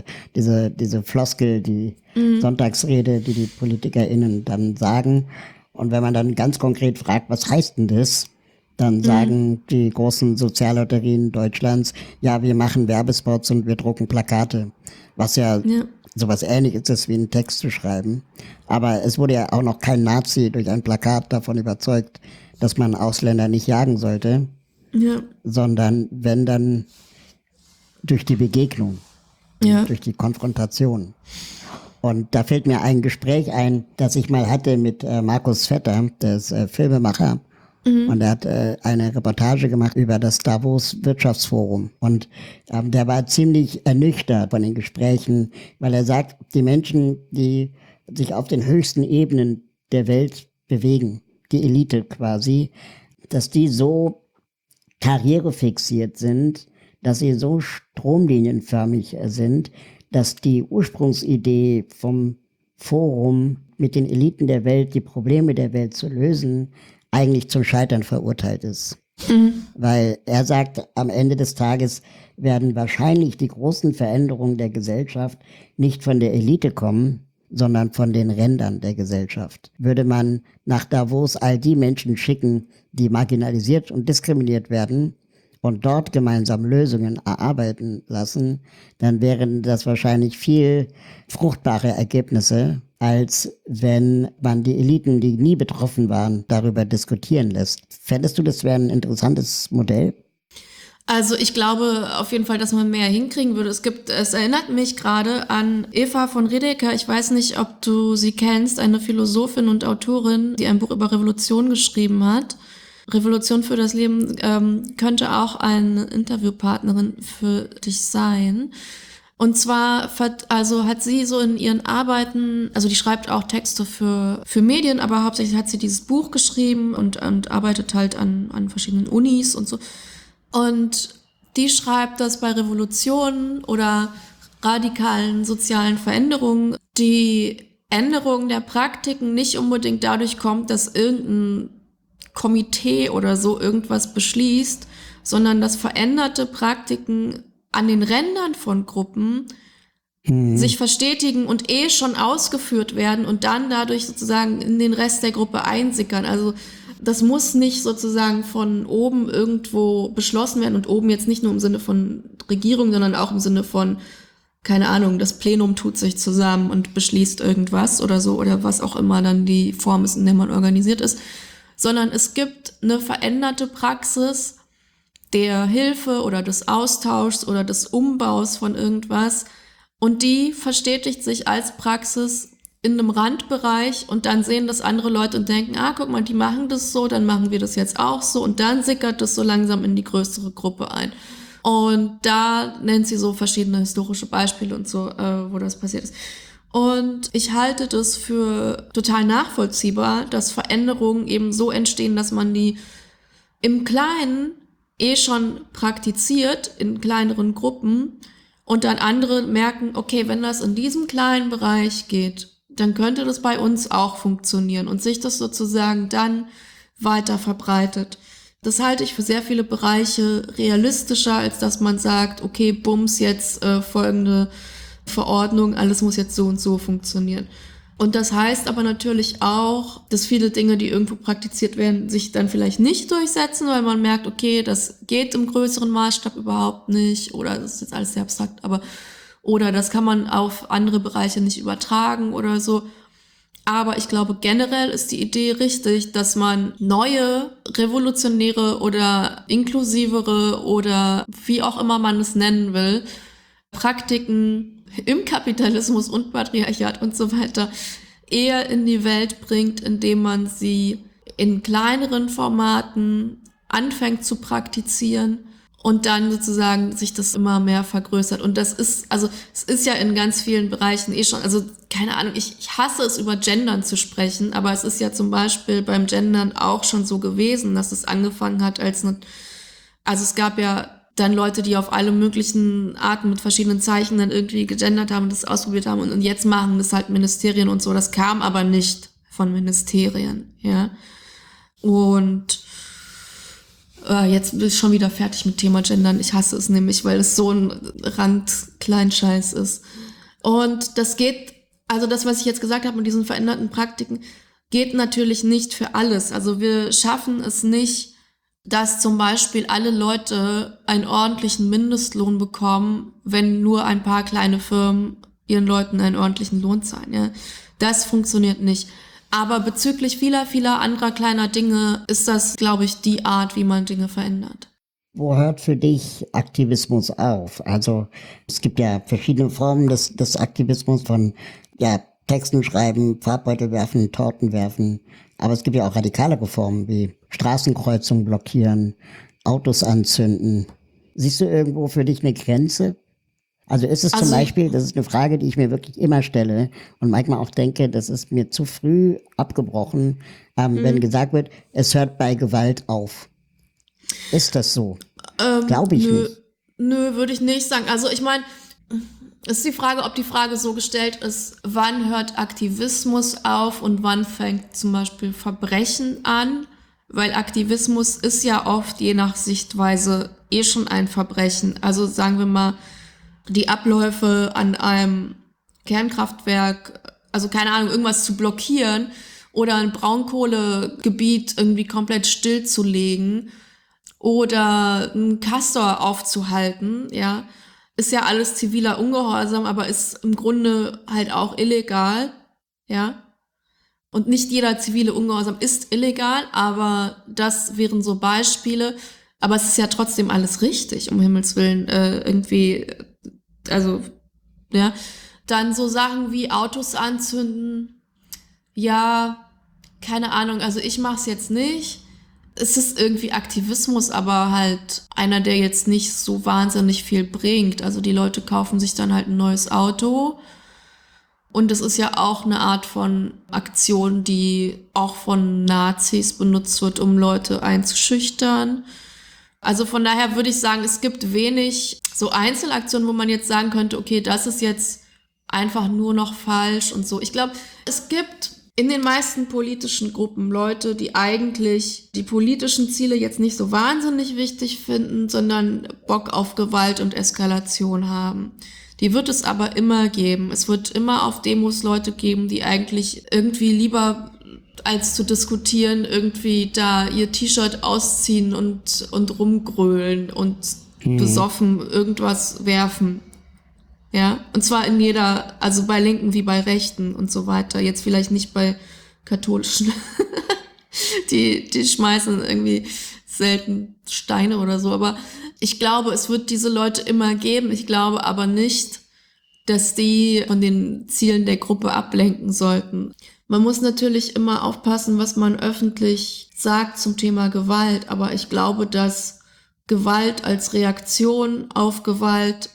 diese Floskel, die Sonntagsrede, die PolitikerInnen dann sagen. Und wenn man dann ganz konkret fragt, was heißt denn das? Dann sagen die großen Soziallotterien Deutschlands, ja, wir machen Werbespots und wir drucken Plakate. Was ja sowas Ähnliches ist, wie einen Text zu schreiben. Aber es wurde ja auch noch kein Nazi durch ein Plakat davon überzeugt, dass man Ausländer nicht jagen sollte. Ja. Sondern wenn dann durch die Begegnung, durch die Konfrontation. Und da fällt mir ein Gespräch ein, das ich mal hatte mit Markus Vetter, der ist Filmemacher. Und er hat eine Reportage gemacht über das Davos Wirtschaftsforum. Und der war ziemlich ernüchtert von den Gesprächen, weil er sagt, die Menschen, die sich auf den höchsten Ebenen der Welt bewegen, die Elite quasi, dass die so karrierefixiert sind, dass sie so stromlinienförmig sind, dass die Ursprungsidee vom Forum mit den Eliten der Welt, die Probleme der Welt zu lösen, eigentlich zum Scheitern verurteilt ist. Weil er sagt, am Ende des Tages werden wahrscheinlich die großen Veränderungen der Gesellschaft nicht von der Elite kommen, sondern von den Rändern der Gesellschaft. Würde man nach Davos all die Menschen schicken, die marginalisiert und diskriminiert werden und dort gemeinsam Lösungen erarbeiten lassen, dann wären das wahrscheinlich viel fruchtbare Ergebnisse, als wenn man die Eliten, die nie betroffen waren, darüber diskutieren lässt. Fändest du, das wäre ein interessantes Modell? Also ich glaube auf jeden Fall, dass man mehr hinkriegen würde. Es erinnert mich gerade an Eva von Redeker. Ich weiß nicht, ob du sie kennst, eine Philosophin und Autorin, die ein Buch über Revolution geschrieben hat. Revolution für das Leben könnte auch eine Interviewpartnerin für dich sein. Und zwar hat sie so in ihren Arbeiten, also die schreibt auch Texte für Medien, aber hauptsächlich hat sie dieses Buch geschrieben und arbeitet halt an verschiedenen Unis und so. Und die schreibt, dass bei Revolutionen oder radikalen sozialen Veränderungen die Änderung der Praktiken nicht unbedingt dadurch kommt, dass irgendein Komitee oder so irgendwas beschließt, sondern dass veränderte Praktiken an den Rändern von Gruppen sich verstetigen und schon ausgeführt werden und dann dadurch sozusagen in den Rest der Gruppe einsickern. Also das muss nicht sozusagen von oben irgendwo beschlossen werden, und oben jetzt nicht nur im Sinne von Regierung, sondern auch im Sinne von, keine Ahnung, das Plenum tut sich zusammen und beschließt irgendwas oder so, oder was auch immer dann die Form ist, in der man organisiert ist, sondern es gibt eine veränderte Praxis der Hilfe oder des Austauschs oder des Umbaus von irgendwas, und die verstetigt sich als Praxis in einem Randbereich, und dann sehen das andere Leute und denken, guck mal, die machen das so, dann machen wir das jetzt auch so, und dann sickert das so langsam in die größere Gruppe ein. Und da nennt sie so verschiedene historische Beispiele und so, wo das passiert ist. Und ich halte das für total nachvollziehbar, dass Veränderungen eben so entstehen, dass man die im Kleinen schon praktiziert, in kleineren Gruppen, und dann andere merken, okay, wenn das in diesem kleinen Bereich geht, dann könnte das bei uns auch funktionieren und sich das sozusagen dann weiter verbreitet. Das halte ich für sehr viele Bereiche realistischer, als dass man sagt, okay, bums, jetzt folgende Verordnung, alles muss jetzt so und so funktionieren. Und das heißt aber natürlich auch, dass viele Dinge, die irgendwo praktiziert werden, sich dann vielleicht nicht durchsetzen, weil man merkt, okay, das geht im größeren Maßstab überhaupt nicht, oder das ist jetzt alles sehr abstrakt, oder das kann man auf andere Bereiche nicht übertragen oder so. Aber ich glaube, generell ist die Idee richtig, dass man neue, revolutionäre oder inklusivere oder wie auch immer man es nennen will, Praktiken im Kapitalismus und Patriarchat und so weiter eher in die Welt bringt, indem man sie in kleineren Formaten anfängt zu praktizieren und dann sozusagen sich das immer mehr vergrößert. Und das ist, also es ist ja in ganz vielen Bereichen schon, also keine Ahnung, ich hasse es, über Gendern zu sprechen, aber es ist ja zum Beispiel beim Gendern auch schon so gewesen, dass es angefangen hat also es gab ja dann Leute, die auf alle möglichen Arten mit verschiedenen Zeichen dann irgendwie gegendert haben und das ausprobiert haben, und jetzt machen das halt Ministerien und so. Das kam aber nicht von Ministerien, ja. Und jetzt bin ich schon wieder fertig mit Thema Gendern. Ich hasse es nämlich, weil es so ein Rand-Kleinscheiß ist. Und das geht, also das, was ich jetzt gesagt habe mit diesen veränderten Praktiken, geht natürlich nicht für alles. Also wir schaffen es nicht, dass zum Beispiel alle Leute einen ordentlichen Mindestlohn bekommen, wenn nur ein paar kleine Firmen ihren Leuten einen ordentlichen Lohn zahlen. Ja? Das funktioniert nicht. Aber bezüglich vieler, vieler anderer kleiner Dinge ist das, glaube ich, die Art, wie man Dinge verändert. Wo hört für dich Aktivismus auf? Also es gibt ja verschiedene Formen des Aktivismus, von Texten schreiben, Farbbeutel werfen, Torten werfen. Aber es gibt ja auch radikalere Formen wie Straßenkreuzungen blockieren, Autos anzünden. Siehst du irgendwo für dich eine Grenze? Also ist es zum Beispiel, das ist eine Frage, die ich mir wirklich immer stelle und manchmal auch denke, das ist mir zu früh abgebrochen, wenn gesagt wird, es hört bei Gewalt auf. Ist das so? Glaube ich nicht. Nö, würde ich nicht sagen. Also ich meine, es ist die Frage, ob die Frage so gestellt ist, wann hört Aktivismus auf und wann fängt zum Beispiel Verbrechen an? Weil Aktivismus ist ja oft je nach Sichtweise schon ein Verbrechen. Also sagen wir mal, die Abläufe an einem Kernkraftwerk, also keine Ahnung, irgendwas zu blockieren oder ein Braunkohlegebiet irgendwie komplett stillzulegen oder einen Castor aufzuhalten, ja, ist ja alles ziviler Ungehorsam, aber ist im Grunde halt auch illegal, ja. Und nicht jeder zivile Ungehorsam ist illegal, aber das wären so Beispiele. Aber es ist ja trotzdem alles richtig, um Himmels Willen, irgendwie, also, ja. Dann so Sachen wie Autos anzünden, ja, keine Ahnung, also ich mach's jetzt nicht. Es ist irgendwie Aktivismus, aber halt einer, der jetzt nicht so wahnsinnig viel bringt. Also die Leute kaufen sich dann halt ein neues Auto. Und es ist ja auch eine Art von Aktion, die auch von Nazis benutzt wird, um Leute einzuschüchtern. Also von daher würde ich sagen, es gibt wenig so Einzelaktionen, wo man jetzt sagen könnte, okay, das ist jetzt einfach nur noch falsch und so. Ich glaube, es gibt in den meisten politischen Gruppen Leute, die eigentlich die politischen Ziele jetzt nicht so wahnsinnig wichtig finden, sondern Bock auf Gewalt und Eskalation haben. Die wird es aber immer geben. Es wird immer auf Demos Leute geben, die eigentlich irgendwie lieber als zu diskutieren irgendwie da ihr T-Shirt ausziehen und rumgrölen und besoffen irgendwas werfen. Ja, und zwar in jeder, also bei Linken wie bei Rechten und so weiter. Jetzt vielleicht nicht bei Katholischen. Die schmeißen irgendwie selten Steine oder so. Aber ich glaube, es wird diese Leute immer geben. Ich glaube aber nicht, dass die von den Zielen der Gruppe ablenken sollten. Man muss natürlich immer aufpassen, was man öffentlich sagt zum Thema Gewalt. Aber ich glaube, dass Gewalt als Reaktion auf Gewalt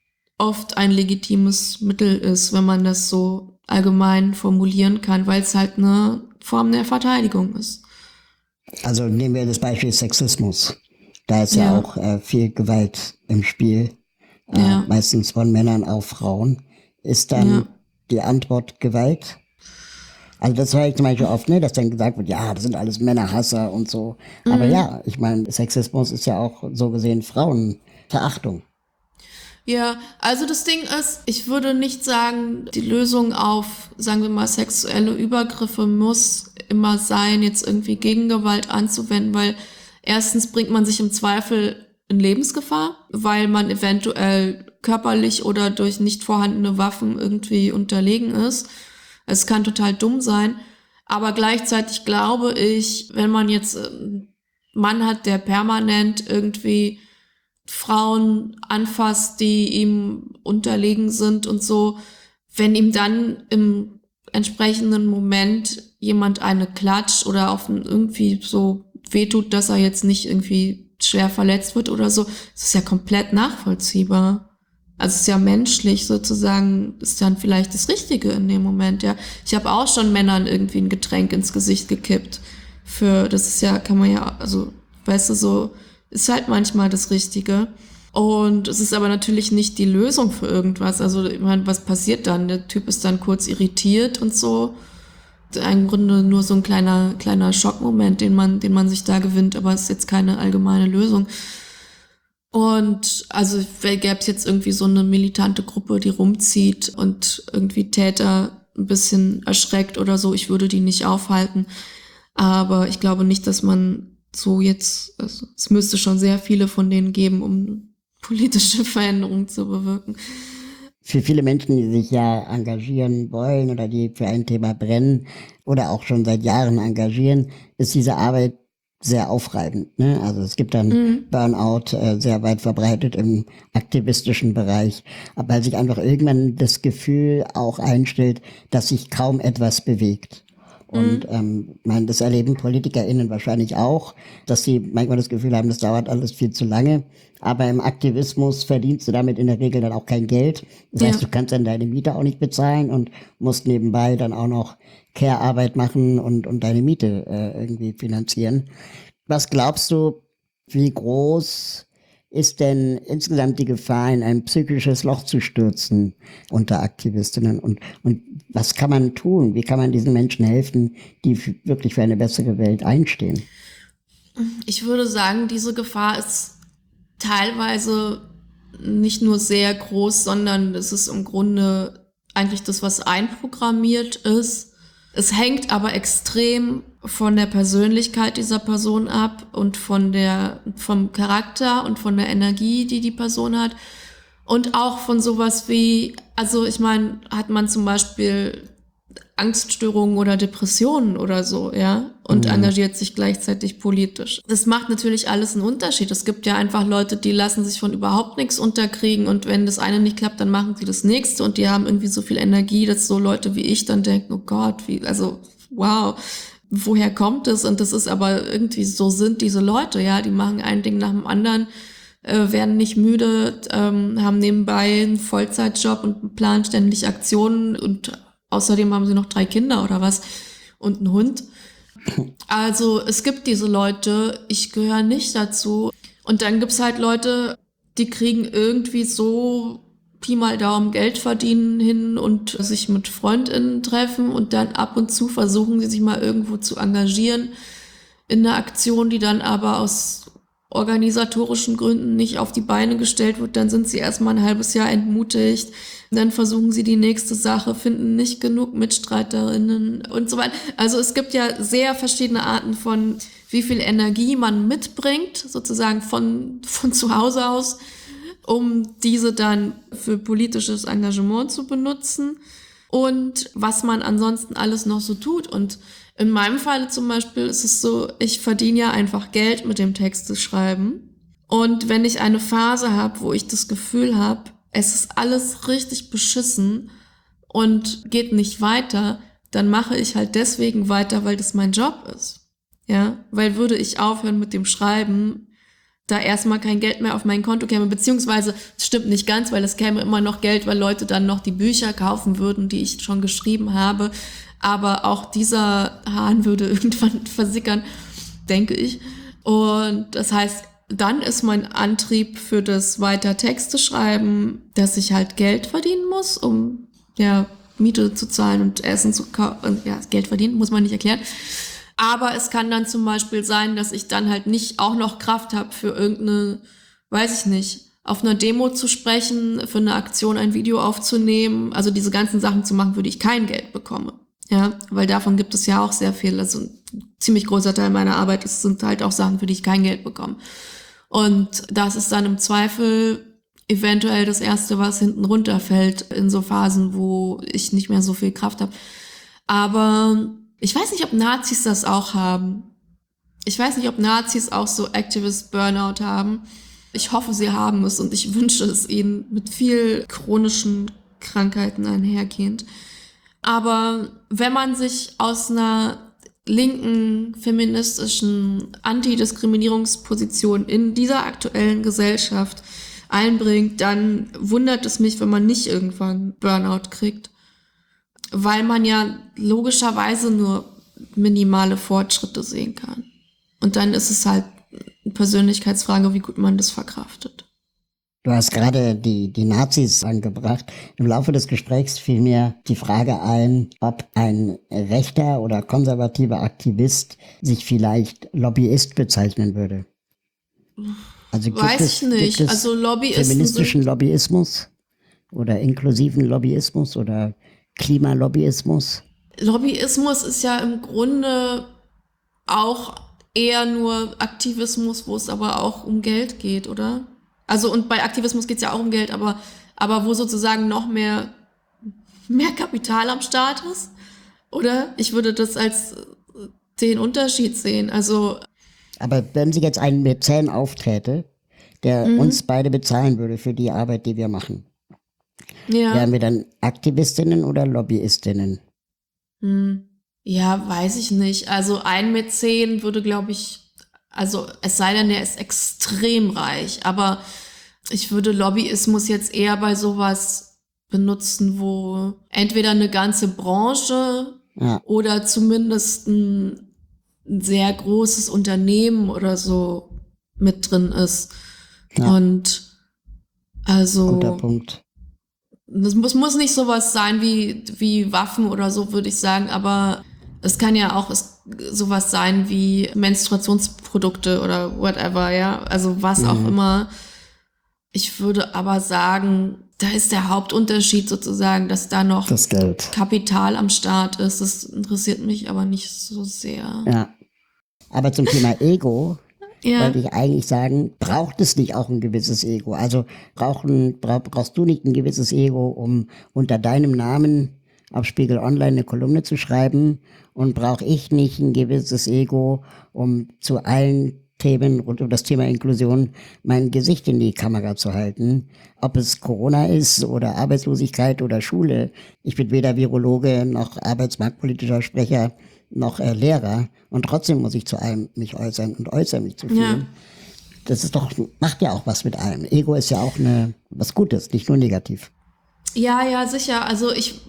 oft ein legitimes Mittel ist, wenn man das so allgemein formulieren kann, weil es halt eine Form der Verteidigung ist. Also nehmen wir das Beispiel Sexismus. Da ist ja auch viel Gewalt im Spiel, meistens von Männern auf Frauen. Ist dann die Antwort Gewalt? Also das höre ich zum Beispiel oft, ne, dass dann gesagt wird, ja, das sind alles Männerhasser und so. Aber ja, ich meine, Sexismus ist ja auch so gesehen Frauenverachtung. Ja, also das Ding ist, ich würde nicht sagen, die Lösung auf, sagen wir mal, sexuelle Übergriffe muss immer sein, jetzt irgendwie Gegengewalt anzuwenden, weil erstens bringt man sich im Zweifel in Lebensgefahr, weil man eventuell körperlich oder durch nicht vorhandene Waffen irgendwie unterlegen ist. Es kann total dumm sein, aber gleichzeitig glaube ich, wenn man jetzt einen Mann hat, der permanent irgendwie Frauen anfasst, die ihm unterlegen sind und so, wenn ihm dann im entsprechenden Moment jemand eine klatscht oder auf irgendwie so wehtut, dass er jetzt nicht irgendwie schwer verletzt wird oder so, das ist ja komplett nachvollziehbar. Also es ist ja menschlich sozusagen, ist dann vielleicht das Richtige in dem Moment, ja. Ich habe auch schon Männern irgendwie ein Getränk ins Gesicht gekippt. Das ist ja, kann man ja, also, weißt du, so, ist halt manchmal das Richtige. Und es ist aber natürlich nicht die Lösung für irgendwas. Also, ich meine, was passiert dann? Der Typ ist dann kurz irritiert und so. Im Grunde nur so ein kleiner Schockmoment, den man sich da gewinnt, aber es ist jetzt keine allgemeine Lösung. Und also gäbe es jetzt irgendwie so eine militante Gruppe, die rumzieht und irgendwie Täter ein bisschen erschreckt oder so, ich würde die nicht aufhalten. Aber ich glaube nicht, dass man so jetzt, also es müsste schon sehr viele von denen geben, um politische Veränderungen zu bewirken. Für viele Menschen, die sich ja engagieren wollen oder die für ein Thema brennen oder auch schon seit Jahren engagieren, ist diese Arbeit sehr aufreibend. Ne? Also es gibt dann Burnout sehr weit verbreitet im aktivistischen Bereich, aber weil sich einfach irgendwann das Gefühl auch einstellt, dass sich kaum etwas bewegt. Und das erleben PolitikerInnen wahrscheinlich auch, dass sie manchmal das Gefühl haben, das dauert alles viel zu lange. Aber im Aktivismus verdienst du damit in der Regel dann auch kein Geld. Das heißt, du kannst dann deine Miete auch nicht bezahlen und musst nebenbei dann auch noch Care-Arbeit machen und deine Miete irgendwie finanzieren. Was glaubst du, wie groß ist denn insgesamt die Gefahr, in ein psychisches Loch zu stürzen unter Aktivistinnen? Und was kann man tun? Wie kann man diesen Menschen helfen, die wirklich für eine bessere Welt einstehen? Ich würde sagen, diese Gefahr ist teilweise nicht nur sehr groß, sondern es ist im Grunde eigentlich das, was einprogrammiert ist. Es hängt aber extrem von der Persönlichkeit dieser Person ab und vom Charakter und von der Energie, die die Person hat. Und auch von sowas wie, also ich meine, hat man zum Beispiel Angststörungen oder Depressionen oder so, ja, und engagiert sich gleichzeitig politisch. Das macht natürlich alles einen Unterschied. Es gibt ja einfach Leute, die lassen sich von überhaupt nichts unterkriegen und wenn das eine nicht klappt, dann machen sie das nächste und die haben irgendwie so viel Energie, dass so Leute wie ich dann denken, oh Gott, wow, woher kommt es? Und das ist aber irgendwie, so sind diese Leute, ja, die machen ein Ding nach dem anderen, werden nicht müde, haben nebenbei einen Vollzeitjob und planen ständig Aktionen und außerdem haben sie noch 3 Kinder oder was und einen Hund. Also es gibt diese Leute, ich gehöre nicht dazu. Und dann gibt's halt Leute, die kriegen irgendwie so Pi mal Daumen Geld verdienen hin und sich mit FreundInnen treffen und dann ab und zu versuchen sie sich mal irgendwo zu engagieren in einer Aktion, die dann aber aus organisatorischen Gründen nicht auf die Beine gestellt wird, dann sind sie erstmal ein halbes Jahr entmutigt, dann versuchen sie die nächste Sache, finden nicht genug MitstreiterInnen und so weiter. Also es gibt ja sehr verschiedene Arten von, wie viel Energie man mitbringt, sozusagen von zu Hause aus, um diese dann für politisches Engagement zu benutzen und was man ansonsten alles noch so tut. Und in meinem Fall zum Beispiel ist es so, ich verdiene ja einfach Geld mit dem Texte schreiben. Und wenn ich eine Phase habe, wo ich das Gefühl habe, es ist alles richtig beschissen und geht nicht weiter, dann mache ich halt deswegen weiter, weil das mein Job ist. Ja, weil würde ich aufhören mit dem Schreiben, da erstmal kein Geld mehr auf mein Konto käme, beziehungsweise, das stimmt nicht ganz, weil es käme immer noch Geld, weil Leute dann noch die Bücher kaufen würden, die ich schon geschrieben habe. Aber auch dieser Hahn würde irgendwann versickern, denke ich. Und das heißt, dann ist mein Antrieb für das weiter Texte schreiben, dass ich halt Geld verdienen muss, um ja Miete zu zahlen und Essen zu kaufen. Ja, Geld verdienen, muss man nicht erklären. Aber es kann dann zum Beispiel sein, dass ich dann halt nicht auch noch Kraft habe für irgendeine, weiß ich nicht, auf einer Demo zu sprechen, für eine Aktion ein Video aufzunehmen, also diese ganzen Sachen zu machen, für die ich kein Geld bekomme. Ja, weil davon gibt es ja auch sehr viel. Also ein ziemlich großer Teil meiner Arbeit sind halt auch Sachen, für die ich kein Geld bekomme. Und das ist dann im Zweifel eventuell das Erste, was hinten runterfällt in so Phasen, wo ich nicht mehr so viel Kraft habe. Aber ich weiß nicht, ob Nazis das auch haben. Ich weiß nicht, ob Nazis auch so Activist Burnout haben. Ich hoffe, sie haben es und ich wünsche es ihnen mit viel chronischen Krankheiten einhergehend. Aber wenn man sich aus einer linken, feministischen Antidiskriminierungsposition in dieser aktuellen Gesellschaft einbringt, dann wundert es mich, wenn man nicht irgendwann Burnout kriegt. Weil man ja logischerweise nur minimale Fortschritte sehen kann. Und dann ist es halt eine Persönlichkeitsfrage, wie gut man das verkraftet. Du hast gerade die Nazis angebracht. Im Laufe des Gesprächs fiel mir die Frage ein, ob ein rechter oder konservativer Aktivist sich vielleicht Lobbyist bezeichnen würde. Also Weiß ich nicht. Gibt es also Lobbyisten feministischen Lobbyismus oder inklusiven Lobbyismus oder Klimalobbyismus? Lobbyismus ist ja im Grunde auch eher nur Aktivismus, wo es aber auch um Geld geht, oder? Also und bei Aktivismus geht es ja auch um Geld, aber wo sozusagen noch mehr Kapital am Start ist, oder? Ich würde das als den Unterschied sehen. Also aber wenn sie jetzt einen Mäzen aufträte, der uns beide bezahlen würde für die Arbeit, die wir machen, wären wir dann Aktivistinnen oder Lobbyistinnen? Ja, weiß ich nicht. Also ein Mäzen würde, glaube ich, also es sei denn, er ist extrem reich, aber ich würde Lobbyismus jetzt eher bei sowas benutzen, wo entweder eine ganze Branche oder zumindest ein sehr großes Unternehmen oder so mit drin ist. Ja. Und also guter Punkt. Das muss nicht sowas sein wie Waffen oder so, würde ich sagen, aber es kann ja auch sowas sein wie Menstruationsprodukte oder whatever, ja, also was auch immer. Ich würde aber sagen, da ist der Hauptunterschied sozusagen, dass da noch das Geld, Kapital am Start ist. Das interessiert mich aber nicht so sehr. Ja, aber zum Thema Ego wollte ich eigentlich sagen, braucht es nicht auch ein gewisses Ego? Also brauchst du nicht ein gewisses Ego, um unter deinem Namen auf Spiegel Online eine Kolumne zu schreiben? Und brauche ich nicht ein gewisses Ego, um zu allen Themen rund um das Thema Inklusion mein Gesicht in die Kamera zu halten? Ob es Corona ist oder Arbeitslosigkeit oder Schule. Ich bin weder Virologe noch arbeitsmarktpolitischer Sprecher noch Lehrer und trotzdem muss ich zu allem mich äußern und äußere mich zu viel. Ja. Das ist doch, macht ja auch was mit allem. Ego ist ja auch was Gutes, nicht nur negativ. Ja, sicher. Also ich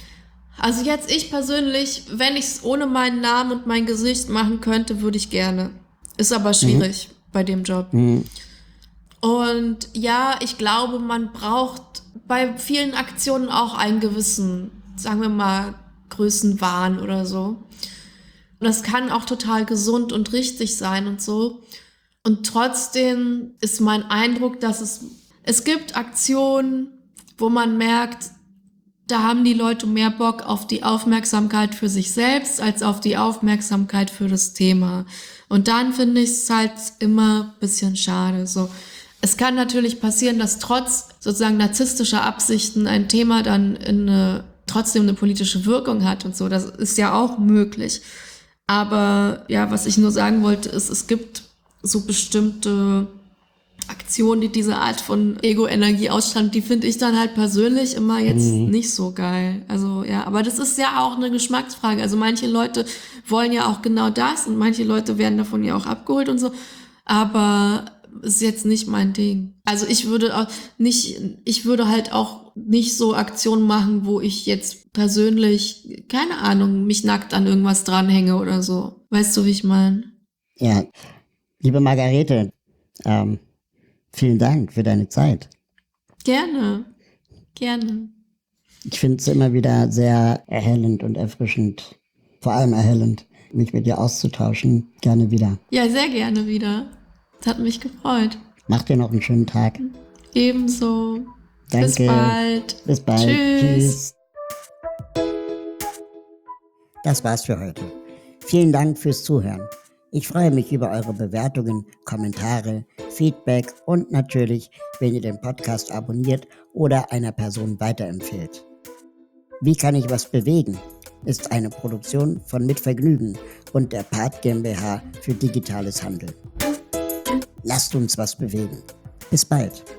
persönlich, wenn ich es ohne meinen Namen und mein Gesicht machen könnte, würde ich gerne. Ist aber schwierig bei dem Job. Und ja, ich glaube, man braucht bei vielen Aktionen auch einen gewissen, sagen wir mal, Größenwahn oder so. Und das kann auch total gesund und richtig sein und so. Und trotzdem ist mein Eindruck, dass es gibt Aktionen, wo man merkt, da haben die Leute mehr Bock auf die Aufmerksamkeit für sich selbst als auf die Aufmerksamkeit für das Thema. Und dann finde ich es halt immer ein bisschen schade. So, es kann natürlich passieren, dass trotz sozusagen narzisstischer Absichten ein Thema dann trotzdem eine politische Wirkung hat und so. Das ist ja auch möglich. Aber ja, was ich nur sagen wollte, ist, es gibt so bestimmte Aktionen, die diese Art von Ego-Energie ausstrahlen, die finde ich dann halt persönlich immer jetzt nicht so geil. Also ja, aber das ist ja auch eine Geschmacksfrage. Also manche Leute wollen ja auch genau das und manche Leute werden davon ja auch abgeholt und so. Aber ist jetzt nicht mein Ding. Also ich würde halt auch nicht so Aktionen machen, wo ich jetzt persönlich, keine Ahnung, mich nackt an irgendwas dranhänge oder so. Weißt du, wie ich meine? Ja, liebe Margarete, vielen Dank für deine Zeit. Gerne. Ich finde es immer wieder sehr erhellend und erfrischend, vor allem erhellend, mich mit dir auszutauschen. Gerne wieder. Ja, sehr gerne wieder. Es hat mich gefreut. Mach dir noch einen schönen Tag. Ebenso. Danke. Bis bald. Tschüss. Das war's für heute. Vielen Dank fürs Zuhören. Ich freue mich über eure Bewertungen, Kommentare, Feedback und natürlich, wenn ihr den Podcast abonniert oder einer Person weiterempfehlt. Wie kann ich was bewegen? Ist eine Produktion von Mit Vergnügen und der Part GmbH für digitales Handeln. Lasst uns was bewegen. Bis bald.